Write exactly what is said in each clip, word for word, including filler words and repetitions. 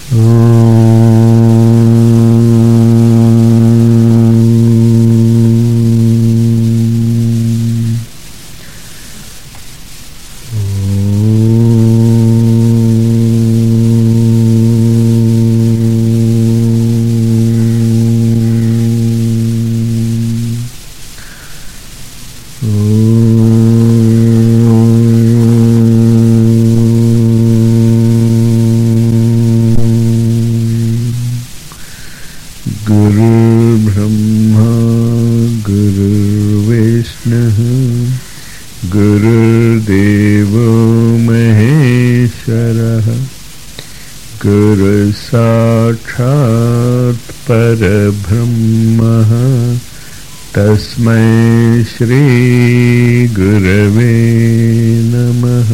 तस्मै श्री गुरवे नमः।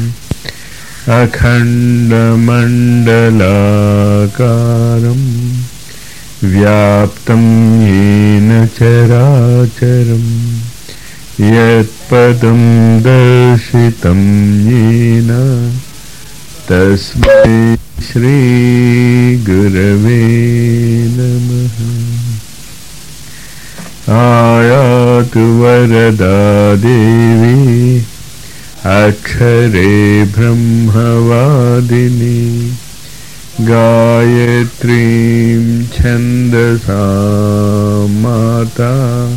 अखण्डमण्डलाकारं व्याप्तं येन चराचरं यत्पदं दर्शितं येन तस्मै श्री गुरवे नमः। आयातु वरदा देवी अक्षरे ब्रह्मवादिनी गायत्रीं छन्दसा माता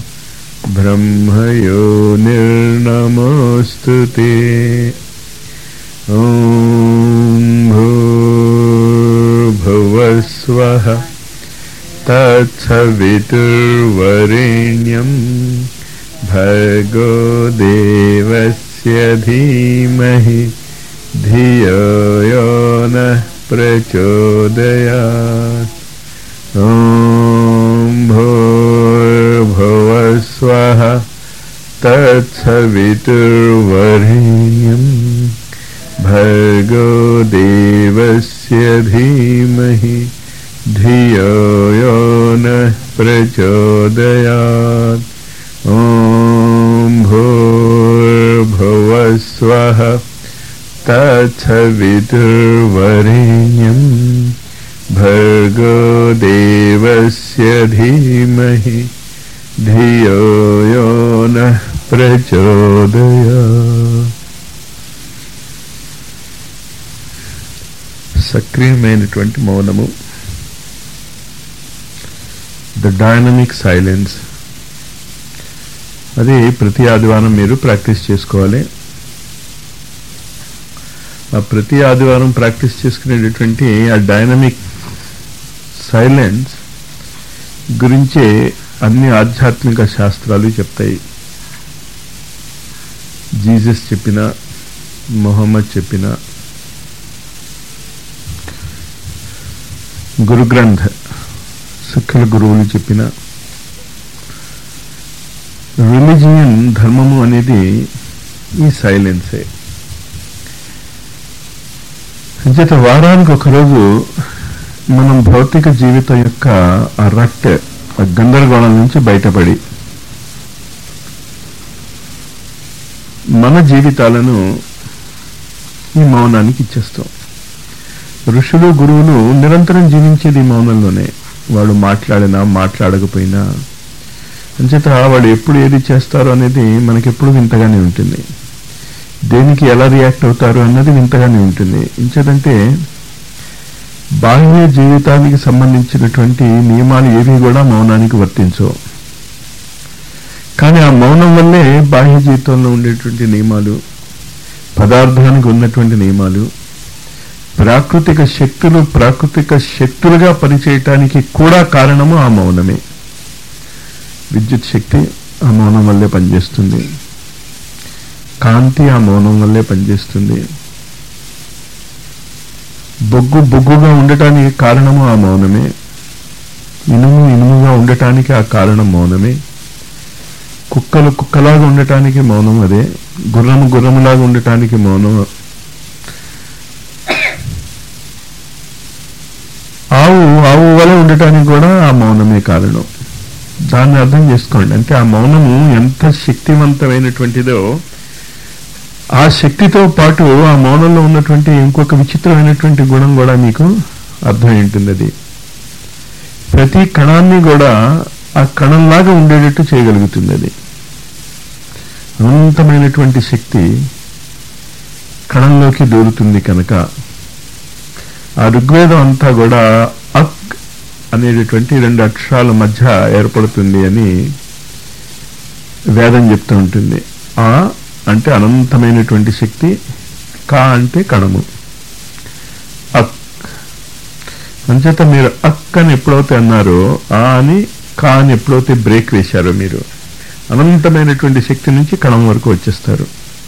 ब्रह्मयोनिर्नमोऽस्तु ते। ॐ भूर्भुवस्वः तत्सवितुर्वरेण्यं भर्गो देवस्य धीमहि धियो यो नः प्रचोदयात्। ॐ भूर्भुवस्वः तत्सवितुर्वरेण्यं भर्गो देवस्य धीमहि धियो यो नः प्रचोदयात्। ॐ भूर्भुवस्वः तत्सवितुर्वरेण्यं भर्गो देवस्य धीमहि धियो यो नः प्रचोदयात्। సక్రియమైనటువంటి మౌనము, ద డైనమిక్ సైలెన్స్, అది ప్రతి ఆదివారం మీరు ప్రాక్టీస్ చేసుకోవాలి. ఆ ప్రతి ఆదివారం ప్రాక్టీస్ చేసుకునేటటువంటి ఆ డైనమిక్ సైలెన్స్ గురించే అన్ని ఆధ్యాత్మిక శాస్త్రాలు చెప్తాయి. జీసస్ చెప్పిన, మొహమ్మద్ చెప్పిన, గురు గ్రంథ సిక్కుల గురువులు చెప్పిన, రిలీజియన్ ధర్మము అనేది ఈ సైలెన్సే. అంచేత వారానికి ఒకరోజు మనం భౌతిక జీవితం యొక్క ఆ రట్, ఆ గందరగోళం నుంచి బయటపడి మన జీవితాలను ఈ మౌనానికి ఇచ్చేస్తాం. ఋషులు, గురువులు నిరంతరం జీవించేది మౌనంలోనే. వాళ్ళు మాట్లాడినా మాట్లాడకపోయినా, అంచేత వాళ్ళు ఎప్పుడు ఏది చేస్తారో అనేది మనకెప్పుడు వింతగానే ఉంటుంది. దేనికి ఎలా రియాక్ట్ అవుతారు అన్నది వింతగానే ఉంటుంది. ఇంచేతంటే బాహ్య జీవితానికి సంబంధించినటువంటి నియమాలు ఏవి కూడా మౌనానికి వర్తించవు. కానీ ఆ మౌనం వల్లే బాహ్య జీవితంలో ఉండేటువంటి నియమాలు, పదార్థానికి ఉన్నటువంటి నియమాలు, ప్రాకృతిక శక్తులు ప్రాకృతిక శక్తులుగా పనిచేయటానికి కూడా కారణము ఆ మౌనమే. విద్యుత్ శక్తి ఆ మౌనం వల్లే పనిచేస్తుంది. కాంతి ఆ మౌనం వల్లే పనిచేస్తుంది. బొగ్గు బొగ్గుగా ఉండటానికి కారణము ఆ మౌనమే. ఇనుము ఇనుముగా ఉండటానికి ఆ కారణం మౌనమే. కుక్కలు కుక్కలాగా ఉండటానికి మౌనం అదే. గుర్రము గుర్రములాగా ఉండటానికి మౌనం. ఆవు ఆవు వల్ల ఉండటానికి కూడా ఆ మౌనమే కారణం. దాన్ని అర్థం చేసుకోండి. అంటే ఆ మౌనము ఎంత శక్తివంతమైనటువంటిదో, ఆ శక్తితో పాటు ఆ మౌనంలో ఉన్నటువంటి ఇంకొక విచిత్రమైనటువంటి గుణం కూడా మీకు అర్థం ఏంటుంది అది? ప్రతి కణాన్ని కూడా ఆ కణంలాగా ఉండేటట్టు చేయగలుగుతుంది. అది అనంతమైనటువంటి శక్తి కణంలోకి దూరుతుంది కనుక ఆ ఋగ్వేదం అంతా కూడా అక్ అనేటటువంటి రెండు అక్షరాల మధ్య ఏర్పడుతుంది అని వేదం చెప్తూ ఉంటుంది. ఆ అంటే అనంతమైనటువంటి శక్తి, కా అంటే కణము, అక్. అంచేత మీరు అక్ అని ఎప్పుడైతే అన్నారో, ఆ అని కా అని ఎప్పుడైతే బ్రేక్ వేశారో మీరు అనంతమైనటువంటి శక్తి నుంచి కణం వరకు వచ్చేస్తారు.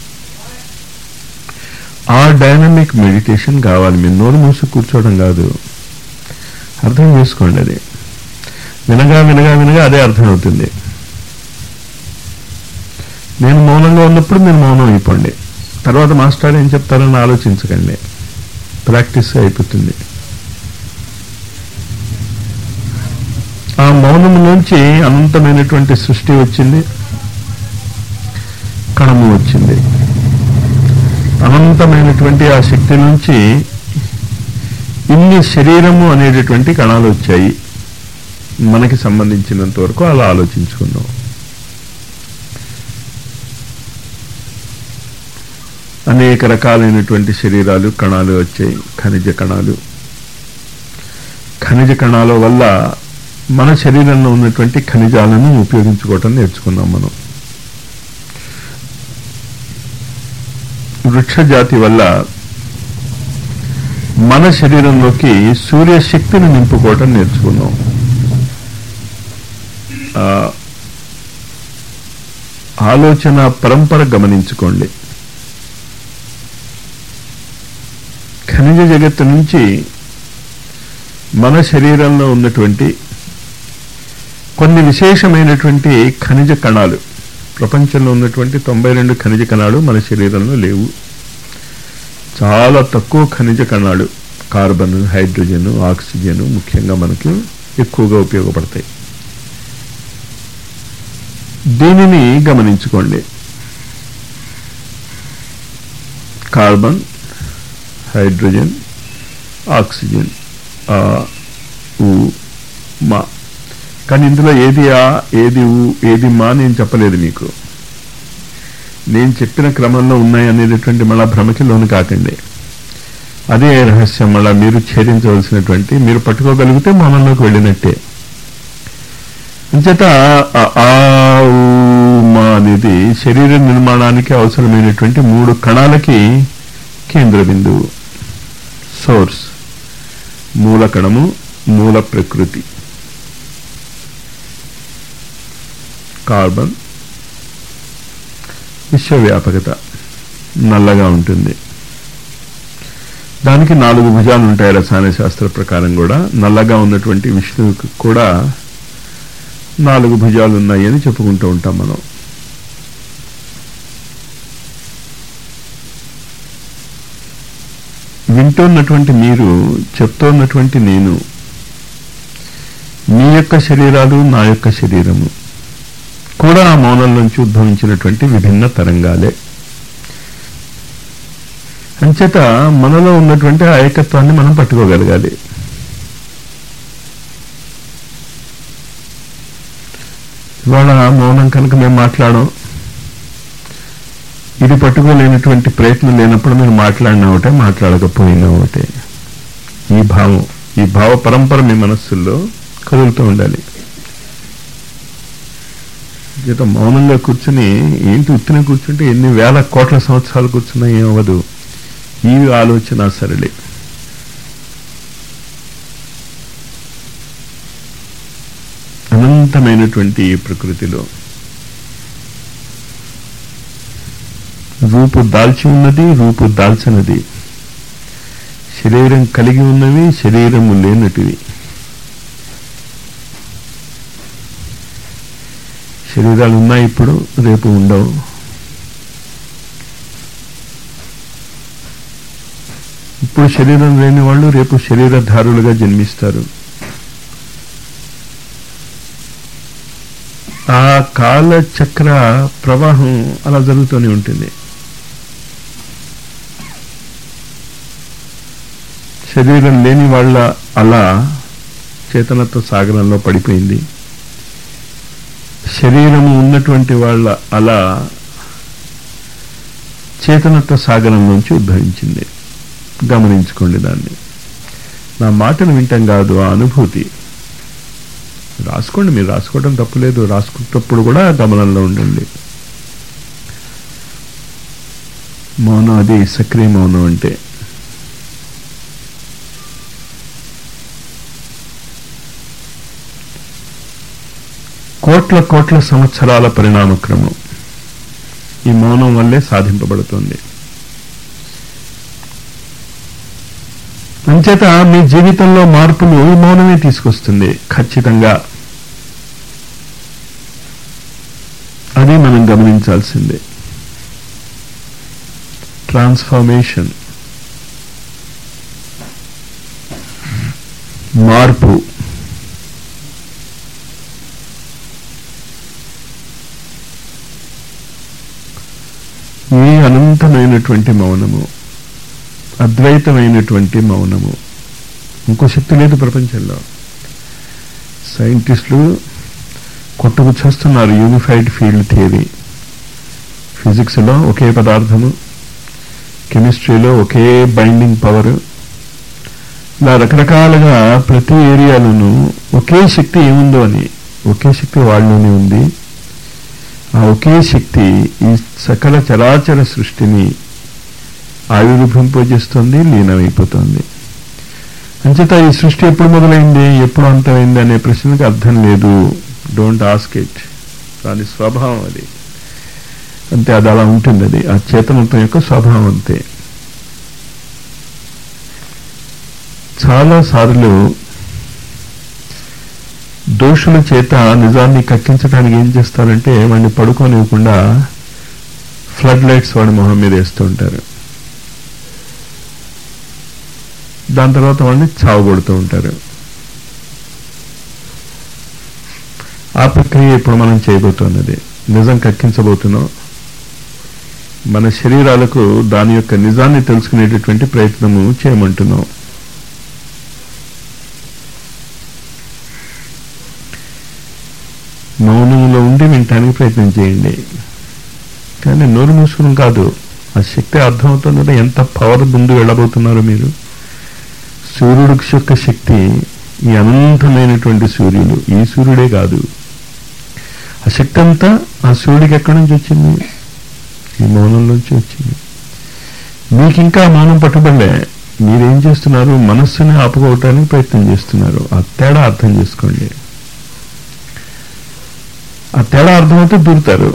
ఆ డైనమిక్ మెడిటేషన్ కావాలి. మీరు నోరు మూసి కూర్చోవడం కాదు, అర్థం చేసుకోండి. అది వినగా వినగా వినగా అదే అర్థమవుతుంది. నేను మౌనంగా ఉన్నప్పుడు మీరు మౌనం అయిపోండి. తర్వాత మాస్టర్ ఏం చెప్తారని ఆలోచించకండి, ప్రాక్టీస్ అయిపోతుంది. ఆ మౌనం నుంచి అనంతమైనటువంటి సృష్టి వచ్చింది, కణము వచ్చింది. అనంతమైనటువంటి ఆ శక్తి నుంచి ఇన్ని శరీరము అనేటటువంటి కణాలు వచ్చాయి. మనకి సంబంధించినంత వరకు అలా ఆలోచించుకుందాం. అనేక రకాలైనటువంటి శరీరాలు, కణాలు వచ్చాయి. ఖనిజ కణాలు. ఖనిజ కణాల వల్ల మన శరీరంలో ఉన్నటువంటి ఖనిజాలను ఉపయోగించుకోవటం నేర్చుకున్నాం మనం. వృక్ష జాతి వల్ల మన శరీరంలోకి సూర్యశక్తిని నింపుకోవటం నేర్చుకున్నాం. ఆలోచన పరంపర గమనించుకోండి. ఖనిజ జగత్తు నుంచి మన శరీరంలో ఉన్నటువంటి కొన్ని విశేషమైనటువంటి ఖనిజ కణాలు, ప్రపంచంలో ఉన్నటువంటి తొంభై రెండు ఖనిజ కణాలు మన శరీరంలో లేవు. చాలా తక్కువ ఖనిజ కణాలు, కార్బన్, హైడ్రోజన్, ఆక్సిజన్ ముఖ్యంగా మనకు ఎక్కువగా ఉపయోగపడతాయి. దీనిని గమనించుకోండి. కార్బన్, హైడ్రోజన్, ఆక్సిజన్, ఆ ఊ మా. కానీ ఇందులో ఏది ఆ, ఏది ఊ, ఏది మా నేను చెప్పలేదు మీకు. నేను చెప్పిన క్రమంలో ఉన్నాయి అనేటటువంటి మళ్ళా భ్రమకి లోను కాకండి. అదే రహస్యం. మళ్ళా మీరు ఛేదించవలసినటువంటి, మీరు పట్టుకోగలిగితే మౌనంలోకి వెళ్ళినట్టే. అంచేత ఆ ఊ మా అనేది శరీర నిర్మాణానికి అవసరమైనటువంటి మూడు కణాలకి కేంద్ర బిందువు, సోర్స్. మూల కణము, మూల ప్రకృతి. కార్బన్ విశ్వవ్యాపకత, నల్లగా ఉంటుంది. దానికి నాలుగు భుజాలు ఉంటాయి రసాయన శాస్త్ర ప్రకారం కూడా. నల్లగా ఉన్నటువంటి విష్ణువుకి కూడా నాలుగు భుజాలు ఉన్నాయి అని చెప్పుకుంటూ ఉంటాం మనం. వింటున్నటువంటి మీరు, చెప్తున్నటువంటి నేను, మీ యొక్క శరీరాలు, నా యొక్క శరీరము కూడా ఆ మౌనం నుంచి ఉద్భవించినటువంటి విభిన్న తరంగాలే. అంచేత మనలో ఉన్నటువంటి ఆ ఏకత్వాన్ని మనం పట్టుకోగలగాలి. ఇవాళ మౌనం కనుక మేము మాట్లాడడం, ఇది పట్టుకోలేనటువంటి ప్రయత్నం లేనప్పుడు మీరు మాట్లాడినా ఒకటే, మాట్లాడకపోయినా ఒకటే. ఈ భావం, ఈ భావ పరంపర మీ మనస్సుల్లో కదులుతూ ఉండాలి. జీతం మౌనంగా కూర్చుని ఏంటి ఉత్తిన కూర్చుంటే ఎన్ని వేల కోట్ల సంవత్సరాలు కూర్చున్నా ఏమవ్వదు. ఈ ఆలోచన సరళి. అనంతమైనటువంటి ఈ ప్రకృతిలో రూపు దాల్చి ఉన్నది, రూపు దాల్చనది. శరీరం కలిగి ఉన్నవి, శరీరము లేనటివి. శరీరాలు ఉన్నాయి ఇప్పుడు, రేపు ఉండవు. ఇప్పుడు శరీరం లేని వాళ్ళు రేపు శరీరధారులుగా జన్మిస్తారు. ఆ కాల చక్ర ప్రవాహం అలా జరుగుతూనే ఉంటుంది. శరీరం లేని వాళ్ళ అలా చేతనత్వ సాగరంలో పడిపోయింది. శరీరము ఉన్నటువంటి వాళ్ళ అలా చేతనత్వ సాగరం నుంచి ఉద్భవించింది. గమనించుకోండి దాన్ని. నా మాటను వింటాం కాదు, ఆ అనుభూతి. రాసుకోండి, మీరు రాసుకోవడం తప్పులేదు. రాసుకున్నప్పుడు కూడా గమనంలో ఉండండి. మౌనం, అది సక్రియ మౌనం అంటే. కోట్ల కోట్ల సంవత్సరాల పరిణామక్రమం ఈ మౌనం వల్లే సాధింపబడుతుంది. అంచేత మీ జీవితంలో మార్పులు ఈ మౌనమే తీసుకొస్తుంది ఖచ్చితంగా. అది మనం గమనించాల్సిందే. ట్రాన్స్ఫర్మేషన్, మార్పు. ఈ అనంతమైనటువంటి మౌనము, అద్వైతమైనటువంటి మౌనము, ఇంకో శక్తి లేదు ప్రపంచంలో. సైంటిస్టులు కొట్టుకు చేస్తున్నారు యూనిఫైడ్ ఫీల్డ్ థియరీ. ఫిజిక్స్లో ఒకే పదార్థము, కెమిస్ట్రీలో ఒకే బైండింగ్ పవర్, ఇలా రకరకాలుగా ప్రతి ఏరియాలోనూ ఒకే శక్తి ఏముందో అని. ఒకే శక్తి వాళ్ళలోనే ఉంది. ఆ ఒకే శక్తి ఈ సకల చరాచర సృష్టిని ఆవిర్భింపజేస్తుంది, లీనమైపోతుంది. అంచేత ఈ సృష్టి ఎప్పుడు మొదలైంది, ఎప్పుడు అంతమైంది అనే ప్రశ్నకి అర్థం లేదు. Don't ask it. దాని స్వభావం అది అంతే. అది అలా ఉంటుంది. అది ఆ చేతనత్వం యొక్క స్వభావం అంతే. చాలా సార్లు దోషుల చేత నిజాన్ని కక్కించడానికి ఏం చేస్తారంటే వాడిని పడుకోనివ్వకుండా ఫ్లడ్ లైట్స్ వాడి మొహం మీద వేస్తూ ఉంటారు. దాని తర్వాత వాడిని చావగొడుతూ ఉంటారు. ఆ ప్రక్రియ ఇప్పుడు మనం చేయబోతున్నది. నిజం కక్కించబోతున్నాం. మన శరీరాలకు దాని యొక్క నిజాన్ని తెలుసుకునేటటువంటి ప్రయత్నము చేయమంటున్నాం. మౌనంలో ఉండి వినటానికి ప్రయత్నం చేయండి. కానీ నోరు మూసుకుని కాదు. ఆ శక్తి అర్థమవుతున్నదో ఎంత పవర్ ముందు వెళ్ళబోతున్నారు మీరు. సూర్యుడు యొక్క శక్తి, ఈ అనంతమైనటువంటి సూర్యుడు, ఈ సూర్యుడే కాదు. ఆ శక్తి అంతా ఆ సూర్యుడికి ఎక్కడి నుంచి వచ్చింది? ఈ మౌనంలోంచి వచ్చింది. మీకు ఇంకా మౌనం పట్టుబడలే. మీరేం చేస్తున్నారు? మనస్సుని ఆపుకోవటానికి ప్రయత్నం చేస్తున్నారు. ఆ తేడా అర్థం చేసుకోండి. ఆ తేడా అర్థమైతే దూరుతారు.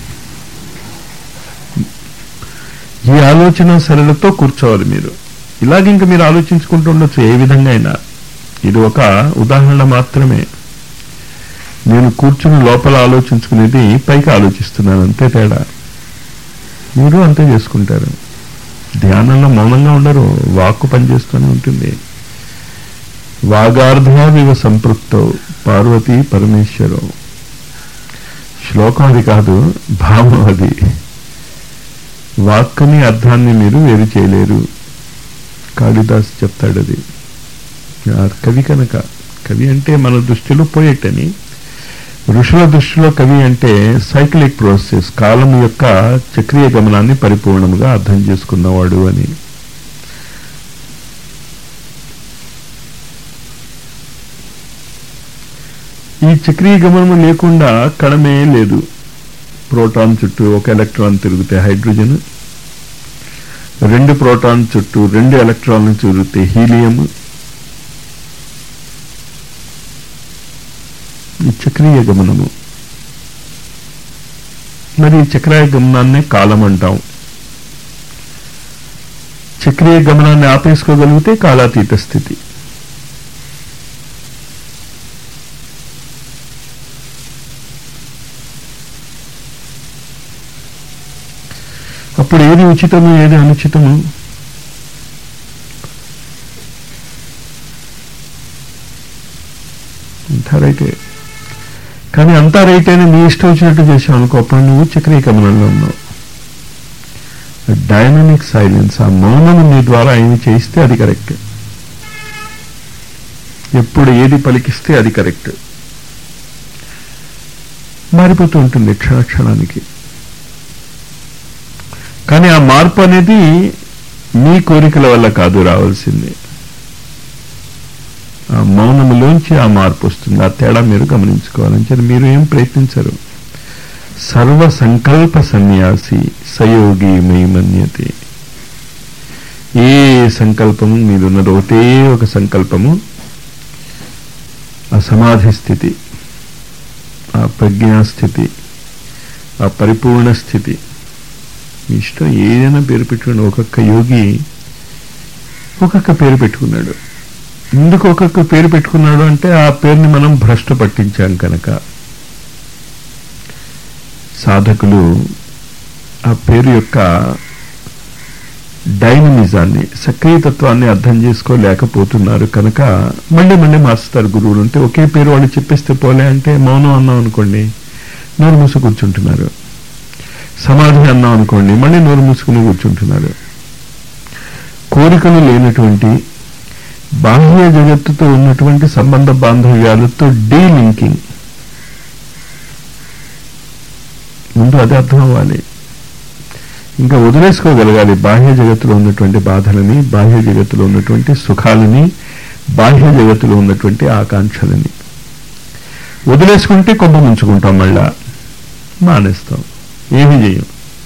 ఈ ఆలోచన సరళతో కూర్చోవాలి మీరు. ఇలాగ ఇంకా మీరు ఆలోచించుకుంటూ ఉండొచ్చు ఏ విధంగా అయినా. ఇది ఒక ఉదాహరణ మాత్రమే. నేను కూర్చుని లోపల ఆలోచించుకునేది పైకి ఆలోచిస్తున్నాను, అంతే తేడా. మీరు అంతే చేసుకుంటారు. ధ్యానంలో మౌనంగా ఉండరు, వాక్కు పనిచేస్తూనే ఉంటుంది. వాగార్ధావివ సంపృక్తో పార్వతీ పరమేశ్వరం. శ్లోకం అది కాదు, భావం అది. వాక్కుని అర్థాన్ని మీరు వేరు చేయలేరు. కాళిదాస్ చెప్తాడు అది. కవి కనుక, కవి అంటే మన దృష్టిలో పోయెట్ అని, ఋషుల దృష్టిలో కవి అంటే సైక్లిక్ ప్రాసెస్, కాలం యొక్క చక్రీయ గమనాన్ని పరిపూర్ణముగా అర్థం చేసుకున్నవాడు అని. ఈ చక్రీయ గమనము లేకుండా కణమే లేదు. ప్రోటాన్ చుట్టూ ఒక ఎలక్ట్రాన్ తిరిగితే హైడ్రోజన్, రెండు ప్రోటాన్ చుట్టూ రెండు ఎలక్ట్రాన్లు తిరిగితే హీలియం. ఈ చక్రీయ గమనము. మరి ఈ చక్రీయ గమనాన్నే కాలం అంటాం. చక్రీయ గమనాన్ని ఆపేసుకోగలిగితే కాలాతీత స్థితి. అప్పుడు ఏది ఉచితము, ఏది అనుచితము? అంతా రైటే. కానీ అంతా రైట్ అయినా నీ ఇష్టం వచ్చినట్టు చేసావు అనుకో, అప్పుడు నువ్వు చక్రీయ గమనంలో ఉన్నావు. డైనమిక్ సైలెన్స్, ఆ మౌనం నీ ద్వారా ఏమి చేయిస్తే అది కరెక్ట్. ఎప్పుడు ఏది పలికిస్తే అది కరెక్ట్. మారిపోతూ ఉంటుంది క్షణక్షణానికి. కానీ ఆ మార్పు అనేది మీ కోరికల వల్ల కాదు రావాల్సింది, ఆ మౌనములోంచి ఆ మార్పు వస్తుంది. ఆ తేడా మీరు గమనించుకోవాలని మీరు ఏం ప్రయత్నించరు. సర్వ సంకల్ప సన్యాసి సయోగి మై మన్యతే. ఏ సంకల్పము మీరున్నది ఒకటే ఒక సంకల్పము, ఆ సమాధి స్థితి, ఆ ప్రజ్ఞాస్థితి, ఆ పరిపూర్ణ స్థితి. మీ ఇష్టం ఏదైనా పేరు పెట్టుకుని, ఒక్కొక్క యోగి ఒక్కొక్క పేరు పెట్టుకున్నాడు. ఎందుకు ఒక్కొక్క పేరు పెట్టుకున్నాడు అంటే ఆ పేరుని మనం భ్రష్టు పట్టించాం కనుక. సాధకులు ఆ పేరు యొక్క డైనమిజాన్ని, సక్రియతత్వాన్ని అర్థం చేసుకోలేకపోతున్నారు కనుక మళ్ళీ మళ్ళీ మార్చుతారు గురువులు. అంటే ఒకే పేరు వాళ్ళు చెప్పేస్తే పోలే అంటే మౌనం అన్నాం అనుకోండి, నోరు మూసు కూర్చుంటున్నారు. సమాధి అన్నాం అనుకోండి, మళ్ళీ నోరు మూసుకుని కూర్చుంటున్నారు. కోరికలు లేనటువంటి బాహ్య జగత్తుతో ఉన్నటువంటి సంబంధ బాంధవ్యాలతో డీలింకింగ్, ముందు అది అర్థం అవ్వాలి. ఇంకా వదిలేసుకోగలగాలి బాహ్య జగత్తులో ఉన్నటువంటి బాధలని, బాహ్య జగత్తులో ఉన్నటువంటి సుఖాలని, బాహ్య జగత్తులో ఉన్నటువంటి ఆకాంక్షలని. వదిలేసుకుంటే కొంప ముంచుకుంటాం, మళ్ళా మానేస్తాం, ఏమీ చేయం.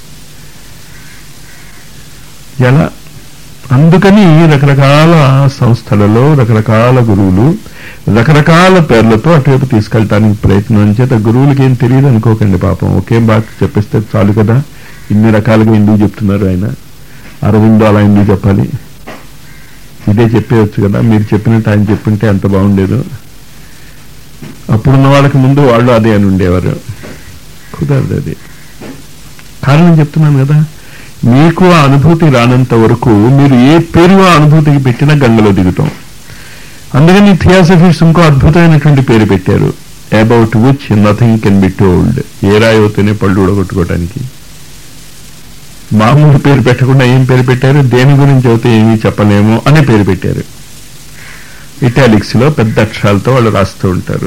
ఎలా? అందుకని రకరకాల సంస్థలలో రకరకాల గురువులు రకరకాల పేర్లతో అటువైపు తీసుకెళ్ళటానికి ప్రయత్నం చేత గురువులకి ఏం తెలియదు అనుకోకండి. పాపం ఒకే బాగా చెప్పేస్తే చాలు కదా, ఇన్ని రకాలుగా ఎందుకు చెప్తున్నారు ఆయన, అరవిందో అలా ఎందుకు చెప్పాలి, ఇదే చెప్పేయచ్చు కదా, మీరు చెప్పినట్టు ఆయన చెప్పింటే ఎంత బాగుండేదు. అప్పుడున్న వాళ్ళకి ముందు వాళ్ళు అదే అని ఉండేవారు. కుదరదు. అది కారణం చెప్తున్నాను కదా, మీకు ఆ అనుభూతి రానంత వరకు మీరు ఏ పేరు ఆ అనుభూతికి పెట్టినా గంగలో దిగుతాం. అందుకని థియాసఫిస్ట్ ఇంకో అద్భుతమైనటువంటి పేరు పెట్టారు, about which nothing can be told. ఏ రాయితోనే పళ్ళు ఊడగొట్టుకోవటానికి. మామూలు పేరు పెట్టకుండా ఏం పేరు పెట్టారు, దేని గురించి అయితే ఏమీ చెప్పలేము అనే పేరు పెట్టారు. ఇటాలిక్స్ లో పెద్ద అక్షరాలతో వాళ్ళు రాస్తూ ఉంటారు.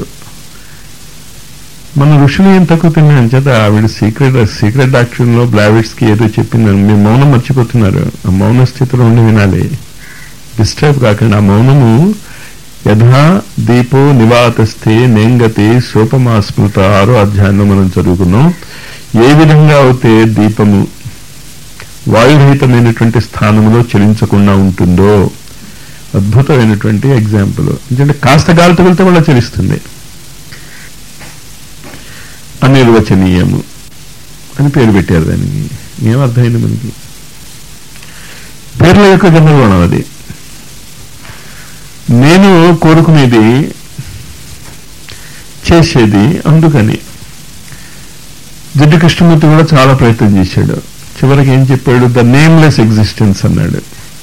మన ఋషులు ఏం తక్కువ తిన్నాయని చేత ఆవిడ సీక్రెట్ సీక్రెట్ డాక్టర్ లో బ్లావిట్స్ కి ఏదో చెప్పిందని మీరు మౌనం మర్చిపోతున్నారు. ఆ మౌన స్థితిలో ఉండి వినాలి, డిస్టర్బ్ కాకుండా. ఆ మౌనము యథా దీపో నివాతస్థే నేంగతే సోపమా స్మృత, ఆరో అధ్యాయంలో మనం చదువుకున్నాం. ఏ విధంగా అయితే దీపము వాయురహితమైనటువంటి స్థానంలో చలించకుండా ఉంటుందో, అద్భుతమైనటువంటి ఎగ్జాంపుల్. ఎందుకంటే కాస్త గాలి తగిలితే వాళ్ళ చలిస్తుంది. అనిర్వచనీయము అని పేరు పెట్టారు దానికి. ఏమర్థమైంది మనకి? పేర్ల యొక్క గందరగోళం అది. నేను కోరుకునేది చేసేది. అందుకని జిడ్డు కృష్ణమూర్తి కూడా చాలా ప్రయత్నం చేశాడు. చివరికి ఏం చెప్పాడు? ద నేమ్లెస్ ఎగ్జిస్టెన్స్ అన్నాడు.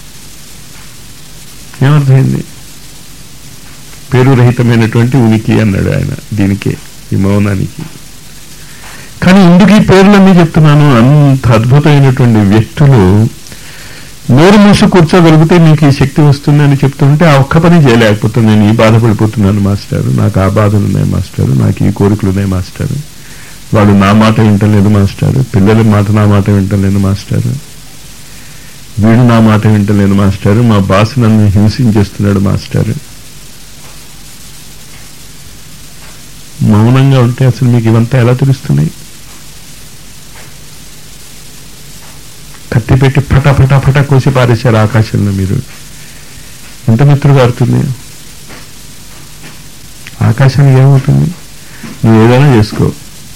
ఏమర్థమైంది? పేరు రహితమైనటువంటి ఉనికి అన్నాడు ఆయన దీనికే, ఈ మౌనానికి. కానీ ఎందుకు ఈ పేర్లన్నీ చెప్తున్నాను? అంత అద్భుతమైనటువంటి వ్యక్తులు నోరు మూసి కూర్చోగలిగితే మీకు ఈ శక్తి వస్తుంది అని చెప్తుంటే ఆ ఒక్క పని చేయలేకపోతుంది. నేను ఈ బాధపడిపోతున్నాను మాస్టారు, నాకు ఆ బాధలు ఉన్నాయి మాస్టారు, నాకు ఈ కోరికలు ఉన్నాయి మాస్టారు, వాడు నా మాట వింటలేదు మాస్టారు, పిల్లల మాట నా మాట వింటలేదు మాస్టారు, వీడు నా మాట వింటలేదు మాస్టారు, మా బాస్ నన్ను హింసించేస్తున్నాడు మాస్టారు. మౌనంగా ఉంటే అసలు మీకు ఇవంతా ఎలా తెలుస్తున్నాయి? కత్తి పెట్టి ఫటా ఫటా ఫటా కోసి పారేశారు ఆకాశంలో. మీరు ఎంత మిత్రుగా ఆడుతుంది ఆకాశానికి? ఏమవుతుంది? నువ్వు ఏదైనా చేసుకో.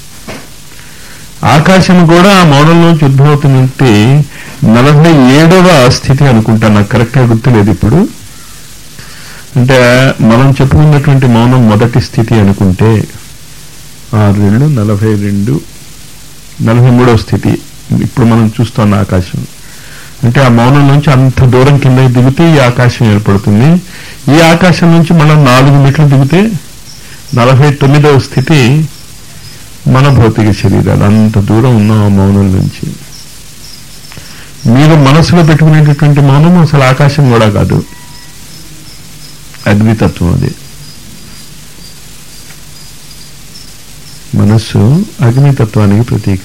ఆకాశం కూడా ఆ మౌనంలోంచి ఉద్భవవుతున్నట్టు నలభై ఏడవ స్థితి అనుకుంటా, నాకు కరెక్ట్గా గుర్తులేదు ఇప్పుడు. అంటే మనం చెప్పుకున్నటువంటి మౌనం మొదటి స్థితి అనుకుంటే ఆరు రెండు నలభై రెండు నలభై మూడవ స్థితి ఇప్పుడు మనం చూస్తున్న ఆకాశం. అంటే ఆ మౌనం నుంచి అంత దూరం కింద దిగితే ఈ ఆకాశం ఏర్పడుతుంది. ఈ ఆకాశం నుంచి మనం నాలుగు మెట్లు దిగితే నలభై తొమ్మిదవ స్థితి మన భౌతిక శరీరాలు. అంత దూరం ఉన్నాం ఆ మౌనం నుంచి. మీరు మనసులో పెట్టుకునేటటువంటి మౌనం అసలు ఆకాశం కూడా కాదు, అగ్నితత్వం అది. మనస్సు అగ్నితత్వానికి ప్రతీక.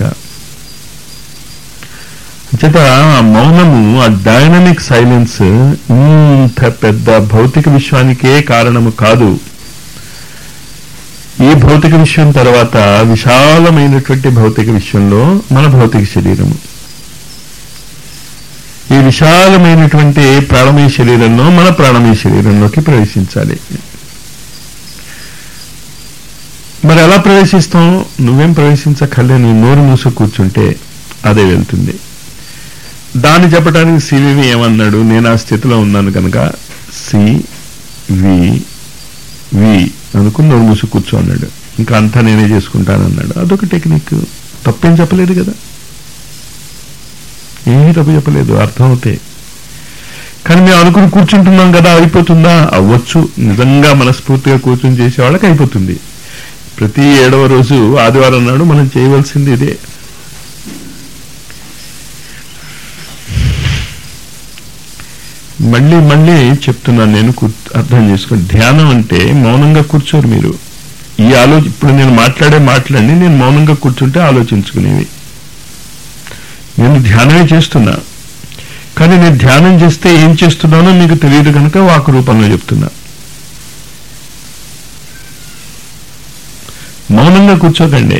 చేత ఆ మౌనము, ఆ డైనమిక్ సైలెన్స్ ఇంత పెద్ద భౌతిక విశ్వానికే కారణము కాదు. ఈ భౌతిక విశ్వం తర్వాత విశాలమైనటువంటి భౌతిక విశ్వంలో మన భౌతిక శరీరము, ఈ విశాలమైనటువంటి ప్రాణమయ శరీరంలో మన ప్రాణమయ శరీరంలోకి ప్రవేశించాలి. మరి ఎలా ప్రవేశిస్తాం? నువ్వేం ప్రవేశించక్కర్లే, నువ్వు నోరు మూసు కూర్చుంటే అదే వెళ్తుంది. దాన్ని చెప్పడానికి సివివి ఏమన్నాడు? నేను ఆ స్థితిలో ఉన్నాను కనుక సి వి వి అనుకుని నోరు మూసు కూర్చో అన్నాడు. ఇంకా అంతా నేనే చేసుకుంటానన్నాడు. అదొక టెక్నిక్. తప్పేం చెప్పలేదు కదా, ఏమీ తప్పు చెప్పలేదు, అర్థమవుతాయి. కానీ మేము అనుకుని కూర్చుంటున్నాం కదా, అయిపోతుందా? అవ్వచ్చు. నిజంగా మనస్ఫూర్తిగా కూర్చుని చేసే వాళ్ళకి అయిపోతుంది. ప్రతి ఏడవ రోజు ఆదివారం నాడు మనం చేయవలసింది ఇదే. మళ్ళీ మళ్ళీ చెప్తున్నాను నేను, అర్థం చేసుకోండి. ధ్యానం అంటే మౌనంగా కూర్చోరు మీరు. ఈ ఆలోచన ఇప్పుడు నేను మాట్లాడే మాట్లాడి నేను మౌనంగా కూర్చుంటే ఆలోచించుకునేవి. నేను ధ్యానమే చేస్తున్నా, కానీ నేను ధ్యానం చేస్తే ఏం చేస్తున్నానో మీకు తెలియదు కనుక వాక్ రూపంలో చెప్తున్నా. మౌనంగా కూర్చోకండి.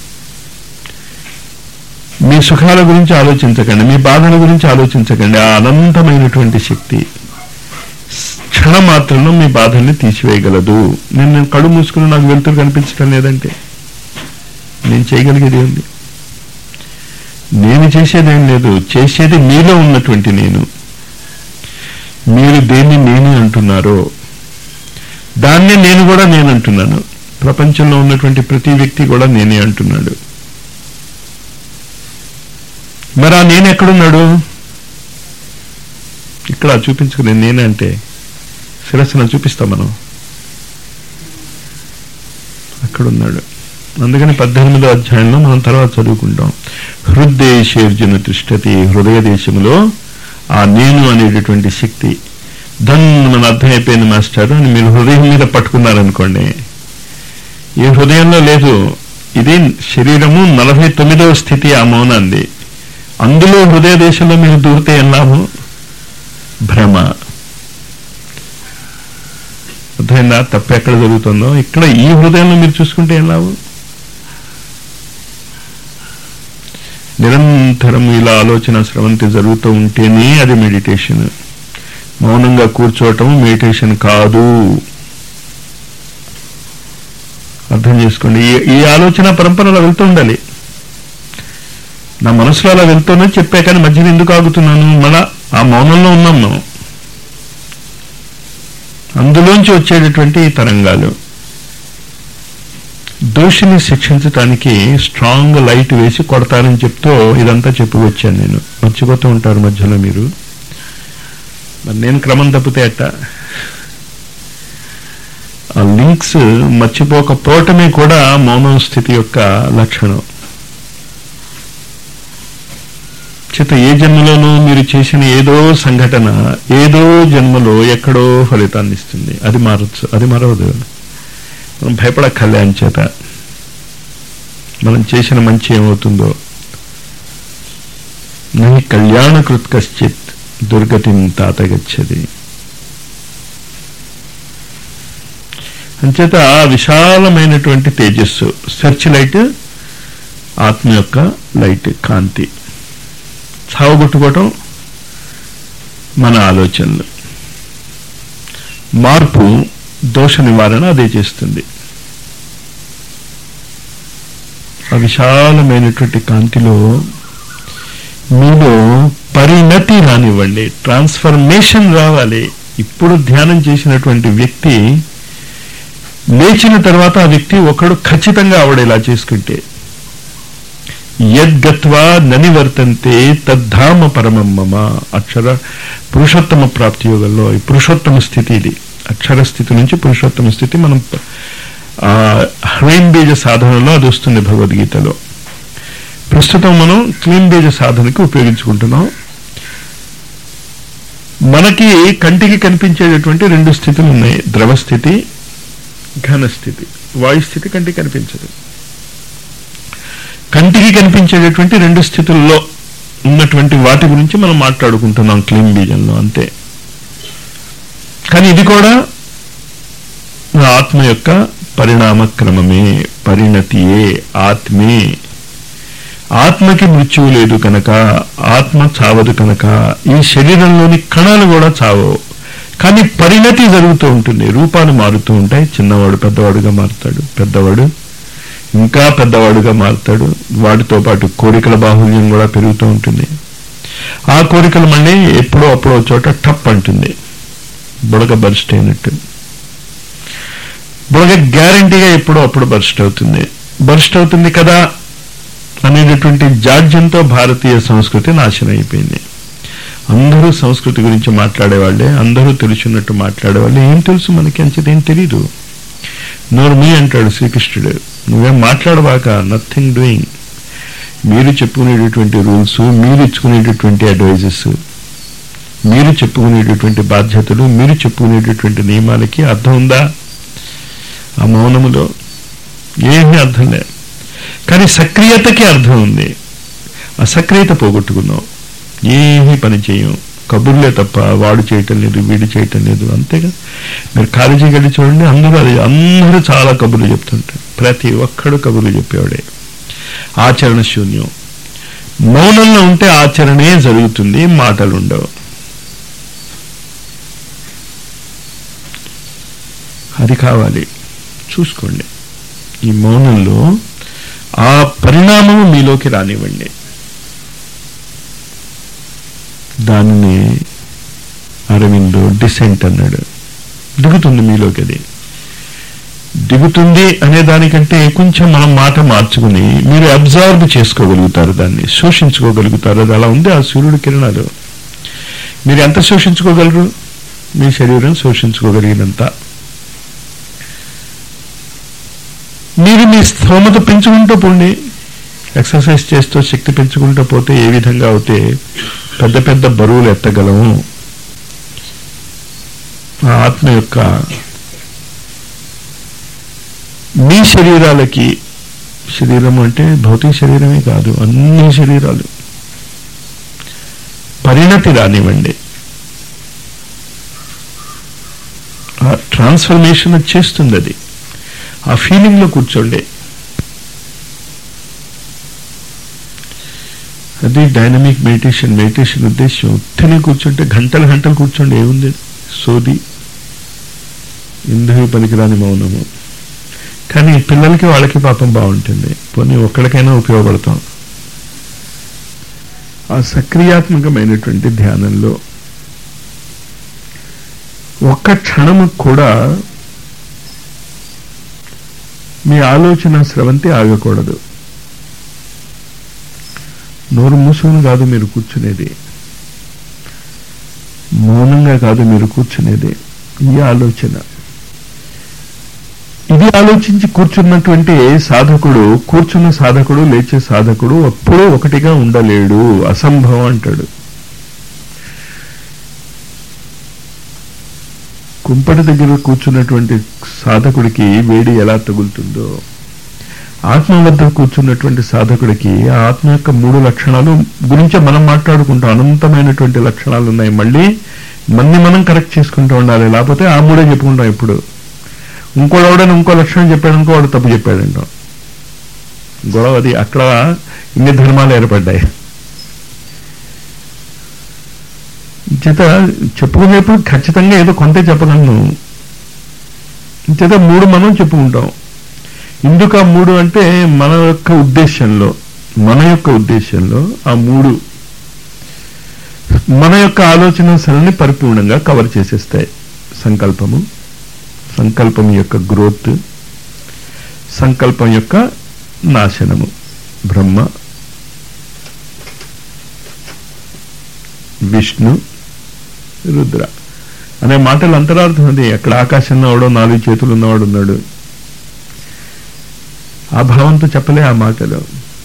మీ సుఖాల గురించి ఆలోచించకండి, మీ బాధల గురించి ఆలోచించకండి. ఆ అనంతమైనటువంటి శక్తి క్షణ మాత్రంలో మీ బాధల్ని తీసివేయగలదు. నేను నేను కళ్ళు మూసుకుని నాకు వెలుతురు కనిపించడం లేదంటే నేను చేయగలిగేది ఉంది? నేను చేసేదేం లేదు, చేసేది మీలో ఉన్నటువంటి నేను. మీరు దేన్ని నేను అంటున్నారో దాన్నే నేను కూడా నేను అంటున్నాను. ప్రపంచంలో ఉన్నటువంటి ప్రతి వ్యక్తి కూడా నేనే అంటున్నాడు. మరి ఆ నేను ఎక్కడున్నాడు? ఇక్కడ చూపించుకునే నేనే అంటే శిరస్సును చూపిస్తాం మనం, అక్కడున్నాడు. అందుకని పద్దెనిమిదో అధ్యాయంలో మనం తర్వాత చదువుకుంటాం. హృదయేశేర్జున తిష్టతి, హృదయ దేశంలో ఆ నేను అనేటటువంటి శక్తి. దన్ మన అర్థం అయిపోయింది మాస్టర్ అని మీరు హృదయం మీద పట్టుకున్నారనుకోండి, ఈ హృదయంలో లేదు. ఇది శరీరము నలభై తొమ్మిదవ స్థితి ఆ మౌనాంది. అందులో హృదయ దేశంలో మీరు దూరితే ఏం లాభం? భ్రమ. అర్థమైందా? తప్పు ఎక్కడ జరుగుతుందో ఇక్కడ ఈ హృదయంలో మీరు చూసుకుంటే ఏం లాభం? నిరంతరం ఇలా ఆలోచన స్రవంతి జరుగుతూ ఉంటేనే అది మెడిటేషన్. మౌనంగా కూర్చోవటం మెడిటేషన్ కాదు. అర్థం చేసుకోండి. ఈ ఆలోచన పరంపరలో వెళ్తూ ఉండాలి. నా మనసులో అలా వెళ్తూనే చెప్పే, కానీ మధ్యన ఎందుకు ఆగుతున్నాను? మళ్ళా ఆ మౌనంలో ఉన్నాం మనం. అందులోంచి వచ్చేటటువంటి ఈ తరంగాలు దోషిని శిక్షించటానికి స్ట్రాంగ్ లైట్ వేసి కొడతారని చెప్తూ ఇదంతా చెప్పుకొచ్చాను నేను. మర్చిపోతూ ఉంటారు మధ్యలో మీరు. మరి నేను క్రమం తప్పితే అట్ట ఆ లింక్స్ మర్చిపోకపోవటమే కూడా మౌనం స్థితి యొక్క లక్షణం. చేత ఏ జన్మలోనూ మీరు చేసిన ఏదో సంఘటన ఏదో జన్మలో ఎక్కడో ఫలితాన్ని ఇస్తుంది. అది మారచ్చు, అది మారవదు. మనం భయపడక్కర్లే. అంచేత మనం చేసిన మంచి ఏమవుతుందో, నహి కళ్యాణకృత్ కశ్చిత్ దుర్గతిం తాతగచ్చది. అంచేత విశాలమైనటువంటి తేజస్సు, సెర్చ్ లైట్, ఆత్మ యొక్క లైట్, కాంతి. చావగొట్టుకోవటం మన ఆలోచనలు. మార్పు, దోష నివారణ అదే చేస్తుంది. ఆ విశాలమైనటువంటి కాంతిలో మీలో పరిణతి రానివ్వండి, ట్రాన్స్ఫర్మేషన్ రావాలి. ఇప్పుడు ధ్యానం చేసినటువంటి వ్యక్తి లేచిన తర్వాత ఆ వ్యక్తి ఒకడు ఖచ్చితంగా ఆవిడేలా చేసుకుంటే, యద్గత్వా ననివర్తంతే తద్ధామ పరమం మమ. అక్షర పురుషోత్తమ ప్రాప్తి యోగంలో ఈ పురుషోత్తమ స్థితి, ఇది అక్షర స్థితి నుంచి పురుషోత్తమ స్థితి. మనం హ్రీం బీజ సాధనలో అది వస్తుంది భగవద్గీతలో. ప్రస్తుతం మనం క్లీన్ బీజ సాధనకి ఉపయోగించుకుంటున్నాం. మనకి కంటికి కనిపించేటటువంటి రెండు స్థితులు ఉన్నాయి, ద్రవ స్థితి, ఘన స్థితి. వాయు స్థితి కంటికి కనిపించదు. కంటికి కనిపించేటటువంటి రెండు స్థితుల్లో ఉన్నటువంటి వాటి గురించి మనం మాట్లాడుకుంటున్నాం క్లీన్ బీజంలో, అంతే. కానీ ఇది కూడా ఆత్మ యొక్క పరిణామ క్రమమే, పరిణతియే, ఆత్మే. ఆత్మకి మృత్యువు లేదు కనుక, ఆత్మ చావదు కనుక ఈ శరీరంలోని కణాలు కూడా చావవు. కానీ పరిణతి జరుగుతూ ఉంటుంది, రూపాలు మారుతూ ఉంటాయి. చిన్నవాడు పెద్దవాడుగా మారుతాడు, పెద్దవాడు ఇంకా పెద్దవాడుగా మారుతాడు. వాటితో పాటు కోరికల బాహుల్యం కూడా పెరుగుతూ ఉంటుంది. ఆ కోరికలు మళ్ళీ ఎప్పుడో అప్పుడో చోట టప్ అంటుంది, బుడగ బర్స్ట్ అయినట్టు. బుడగ గ్యారంటీగా ఎప్పుడో అప్పుడు బర్స్ట్ అవుతుంది. బర్స్ట్ అవుతుంది కదా అనేటటువంటి జాడ్యంతో భారతీయ సంస్కృతి నాశనం అయిపోయింది. అందరూ సంస్కృతి గురించి మాట్లాడేవాళ్లే, అందరూ తెలుసున్నట్టు మాట్లాడేవాళ్ళే. ఏం తెలుసు మనకి, అంచేదేం తెలీదు. నోరు మీ అంటాడు శ్రీకృష్ణుడు, నువ్వేం మాట్లాడవాక, నథింగ్ డూయింగ్. మీరు చెప్పుకునేటటువంటి రూల్స్, మీరు ఇచ్చుకునేటటువంటి అడ్వైజెస్, మీరు చెప్పుకునేటటువంటి బాధ్యతలు, మీరు చెప్పుకునేటటువంటి నియమాలకి అర్థం ఉందా? ఆ మౌనములో ఏమీ అర్థం లేదు. కానీ సక్రియతకి అర్థం ఉంది. ఆ సక్రియత పోగొట్టుకున్నాం, ఏమీ పని చేయం, కబుర్లే తప్ప. వాడు చేయటం లేదు, వీడు చేయటం లేదు, అంతేగా. మీరు కాలేజీ గడి చూడండి, అందరూ అది అందరూ చాలా కబుర్లు చెప్తుంటారు. ప్రతి ఒక్కడు కబుర్లు చెప్పేవాడే. ఆచరణ శూన్యం. మౌనంలో ఉంటే ఆచరణే జరుగుతుంది, మాటలు ఉండవు. అది కావాలి, చూసుకోండి. ఈ మౌనంలో ఆ పరిణామం మీలోకి రానివ్వండి. దానిని అరవిందో డిసెంట్ అన్నాడు. దిగుతుంది మీలోకి. అది దిగుతుంది అనే దానికంటే కొంచెం మనం మాట మార్చుకుని మీరు అబ్జర్వ్ చేసుకోగలుగుతారు, దాన్ని శోషించుకోగలుగుతారు. అది అలా ఉంది. ఆ సూర్యుడి కిరణాలు మీరు ఎంత శోషించుకోగలరు? మీ శరీరం శోషించుకోగలిగినంత. మీరు మీ స్థోమత పెంచుకుంటూ పోండి. ఎక్సర్సైజ్ చేస్తూ శక్తి పెంచుకుంటూ పోతే ఏ విధంగా అవుతే పెద్ద పెద్ద బరువులు ఎత్తగలము. ఆ ఆత్మ యొక్క మీ శరీరాలకి, శరీరం అంటే భౌతిక శరీరమే కాదు, అన్ని శరీరాలు పరిణతి రానివ్వండి. ఆ ట్రాన్స్ఫర్మేషన్ వచ్చేస్తుంది. అది ఆ ఫీలింగ్ లో కూర్చోండి. అది డైనమిక్ మెడిటేషన్. మెడిటేషన్ ఉద్దేశం ఉత్తనే కూర్చుంటే గంటలు గంటలు కూర్చోండి, ఏముంది సోది, ఎందుకు పనికిరాని మౌనము. కానీ పిల్లలకి వాళ్ళకి పాపం బాగుంటుంది, పోనీ ఒక్కడికైనా ఉపయోగపడతాం. ఆ సక్రియాత్మకమైనటువంటి ధ్యానంలో ఒక్క క్షణము కూడా మీ ఆలోచన స్రవంతి ఆగకూడదు. నోరు మూసుకుని కాదు మీరు కూర్చునేది, మౌనంగా కాదు మీరు కూర్చునేది. ఈ ఆలోచన, ఇది ఆలోచించి కూర్చున్నటువంటి సాధకుడు, కూర్చున్న సాధకుడు, లేచే సాధకుడు ఎప్పుడూ ఒకటిగా ఉండలేడు, అసంభవం అంటాడు. కుంపటి దగ్గర కూర్చున్నటువంటి సాధకుడికి వేడి ఎలా తగులుతుందో, ఆత్మ వద్ద కూర్చున్నటువంటి సాధకుడికి ఆ ఆత్మ యొక్క మూడు లక్షణాలు గురించి మనం మాట్లాడుకుంటాం. అనంతమైనటువంటి లక్షణాలు ఉన్నాయి. మళ్ళీ మన్ని మనం కరెక్ట్ చేసుకుంటూ ఉండాలి, లేకపోతే ఆ మూడే చెప్పుకుంటాం. ఇప్పుడు ఇంకోడెవడని ఇంకో లక్షణం చెప్పాడు, ఇంకో వాడు తప్పు చెప్పాడంటాం. గొడవ అది. అక్కడ ఇన్ని ధర్మాలు ఏర్పడ్డాయి. చేత చెప్పుకునేప్పుడు ఖచ్చితంగా ఏదో కొంతే చెప్పగలను. చేత మూడు మనం చెప్పుకుంటాం. ఇందుకు ఆ మూడు అంటే మన యొక్క ఉద్దేశంలో మన యొక్క ఉద్దేశంలో ఆ మూడు మన యొక్క ఆలోచన సరళిని పరిపూర్ణంగా కవర్ చేసేస్తాయి. సంకల్పము, సంకల్పం యొక్క గ్రోత్, సంకల్పం యొక్క నాశనము, బ్రహ్మ, విష్ణు, రుద్ర అనే మాటలు అంతరార్థం అది. అక్కడ ఆకాశంలో అవడో నాలుగు చేతులు ఉన్నవాడు ఉన్నాడు, ఆ భావంతో చెప్పలే ఆ మాటలు.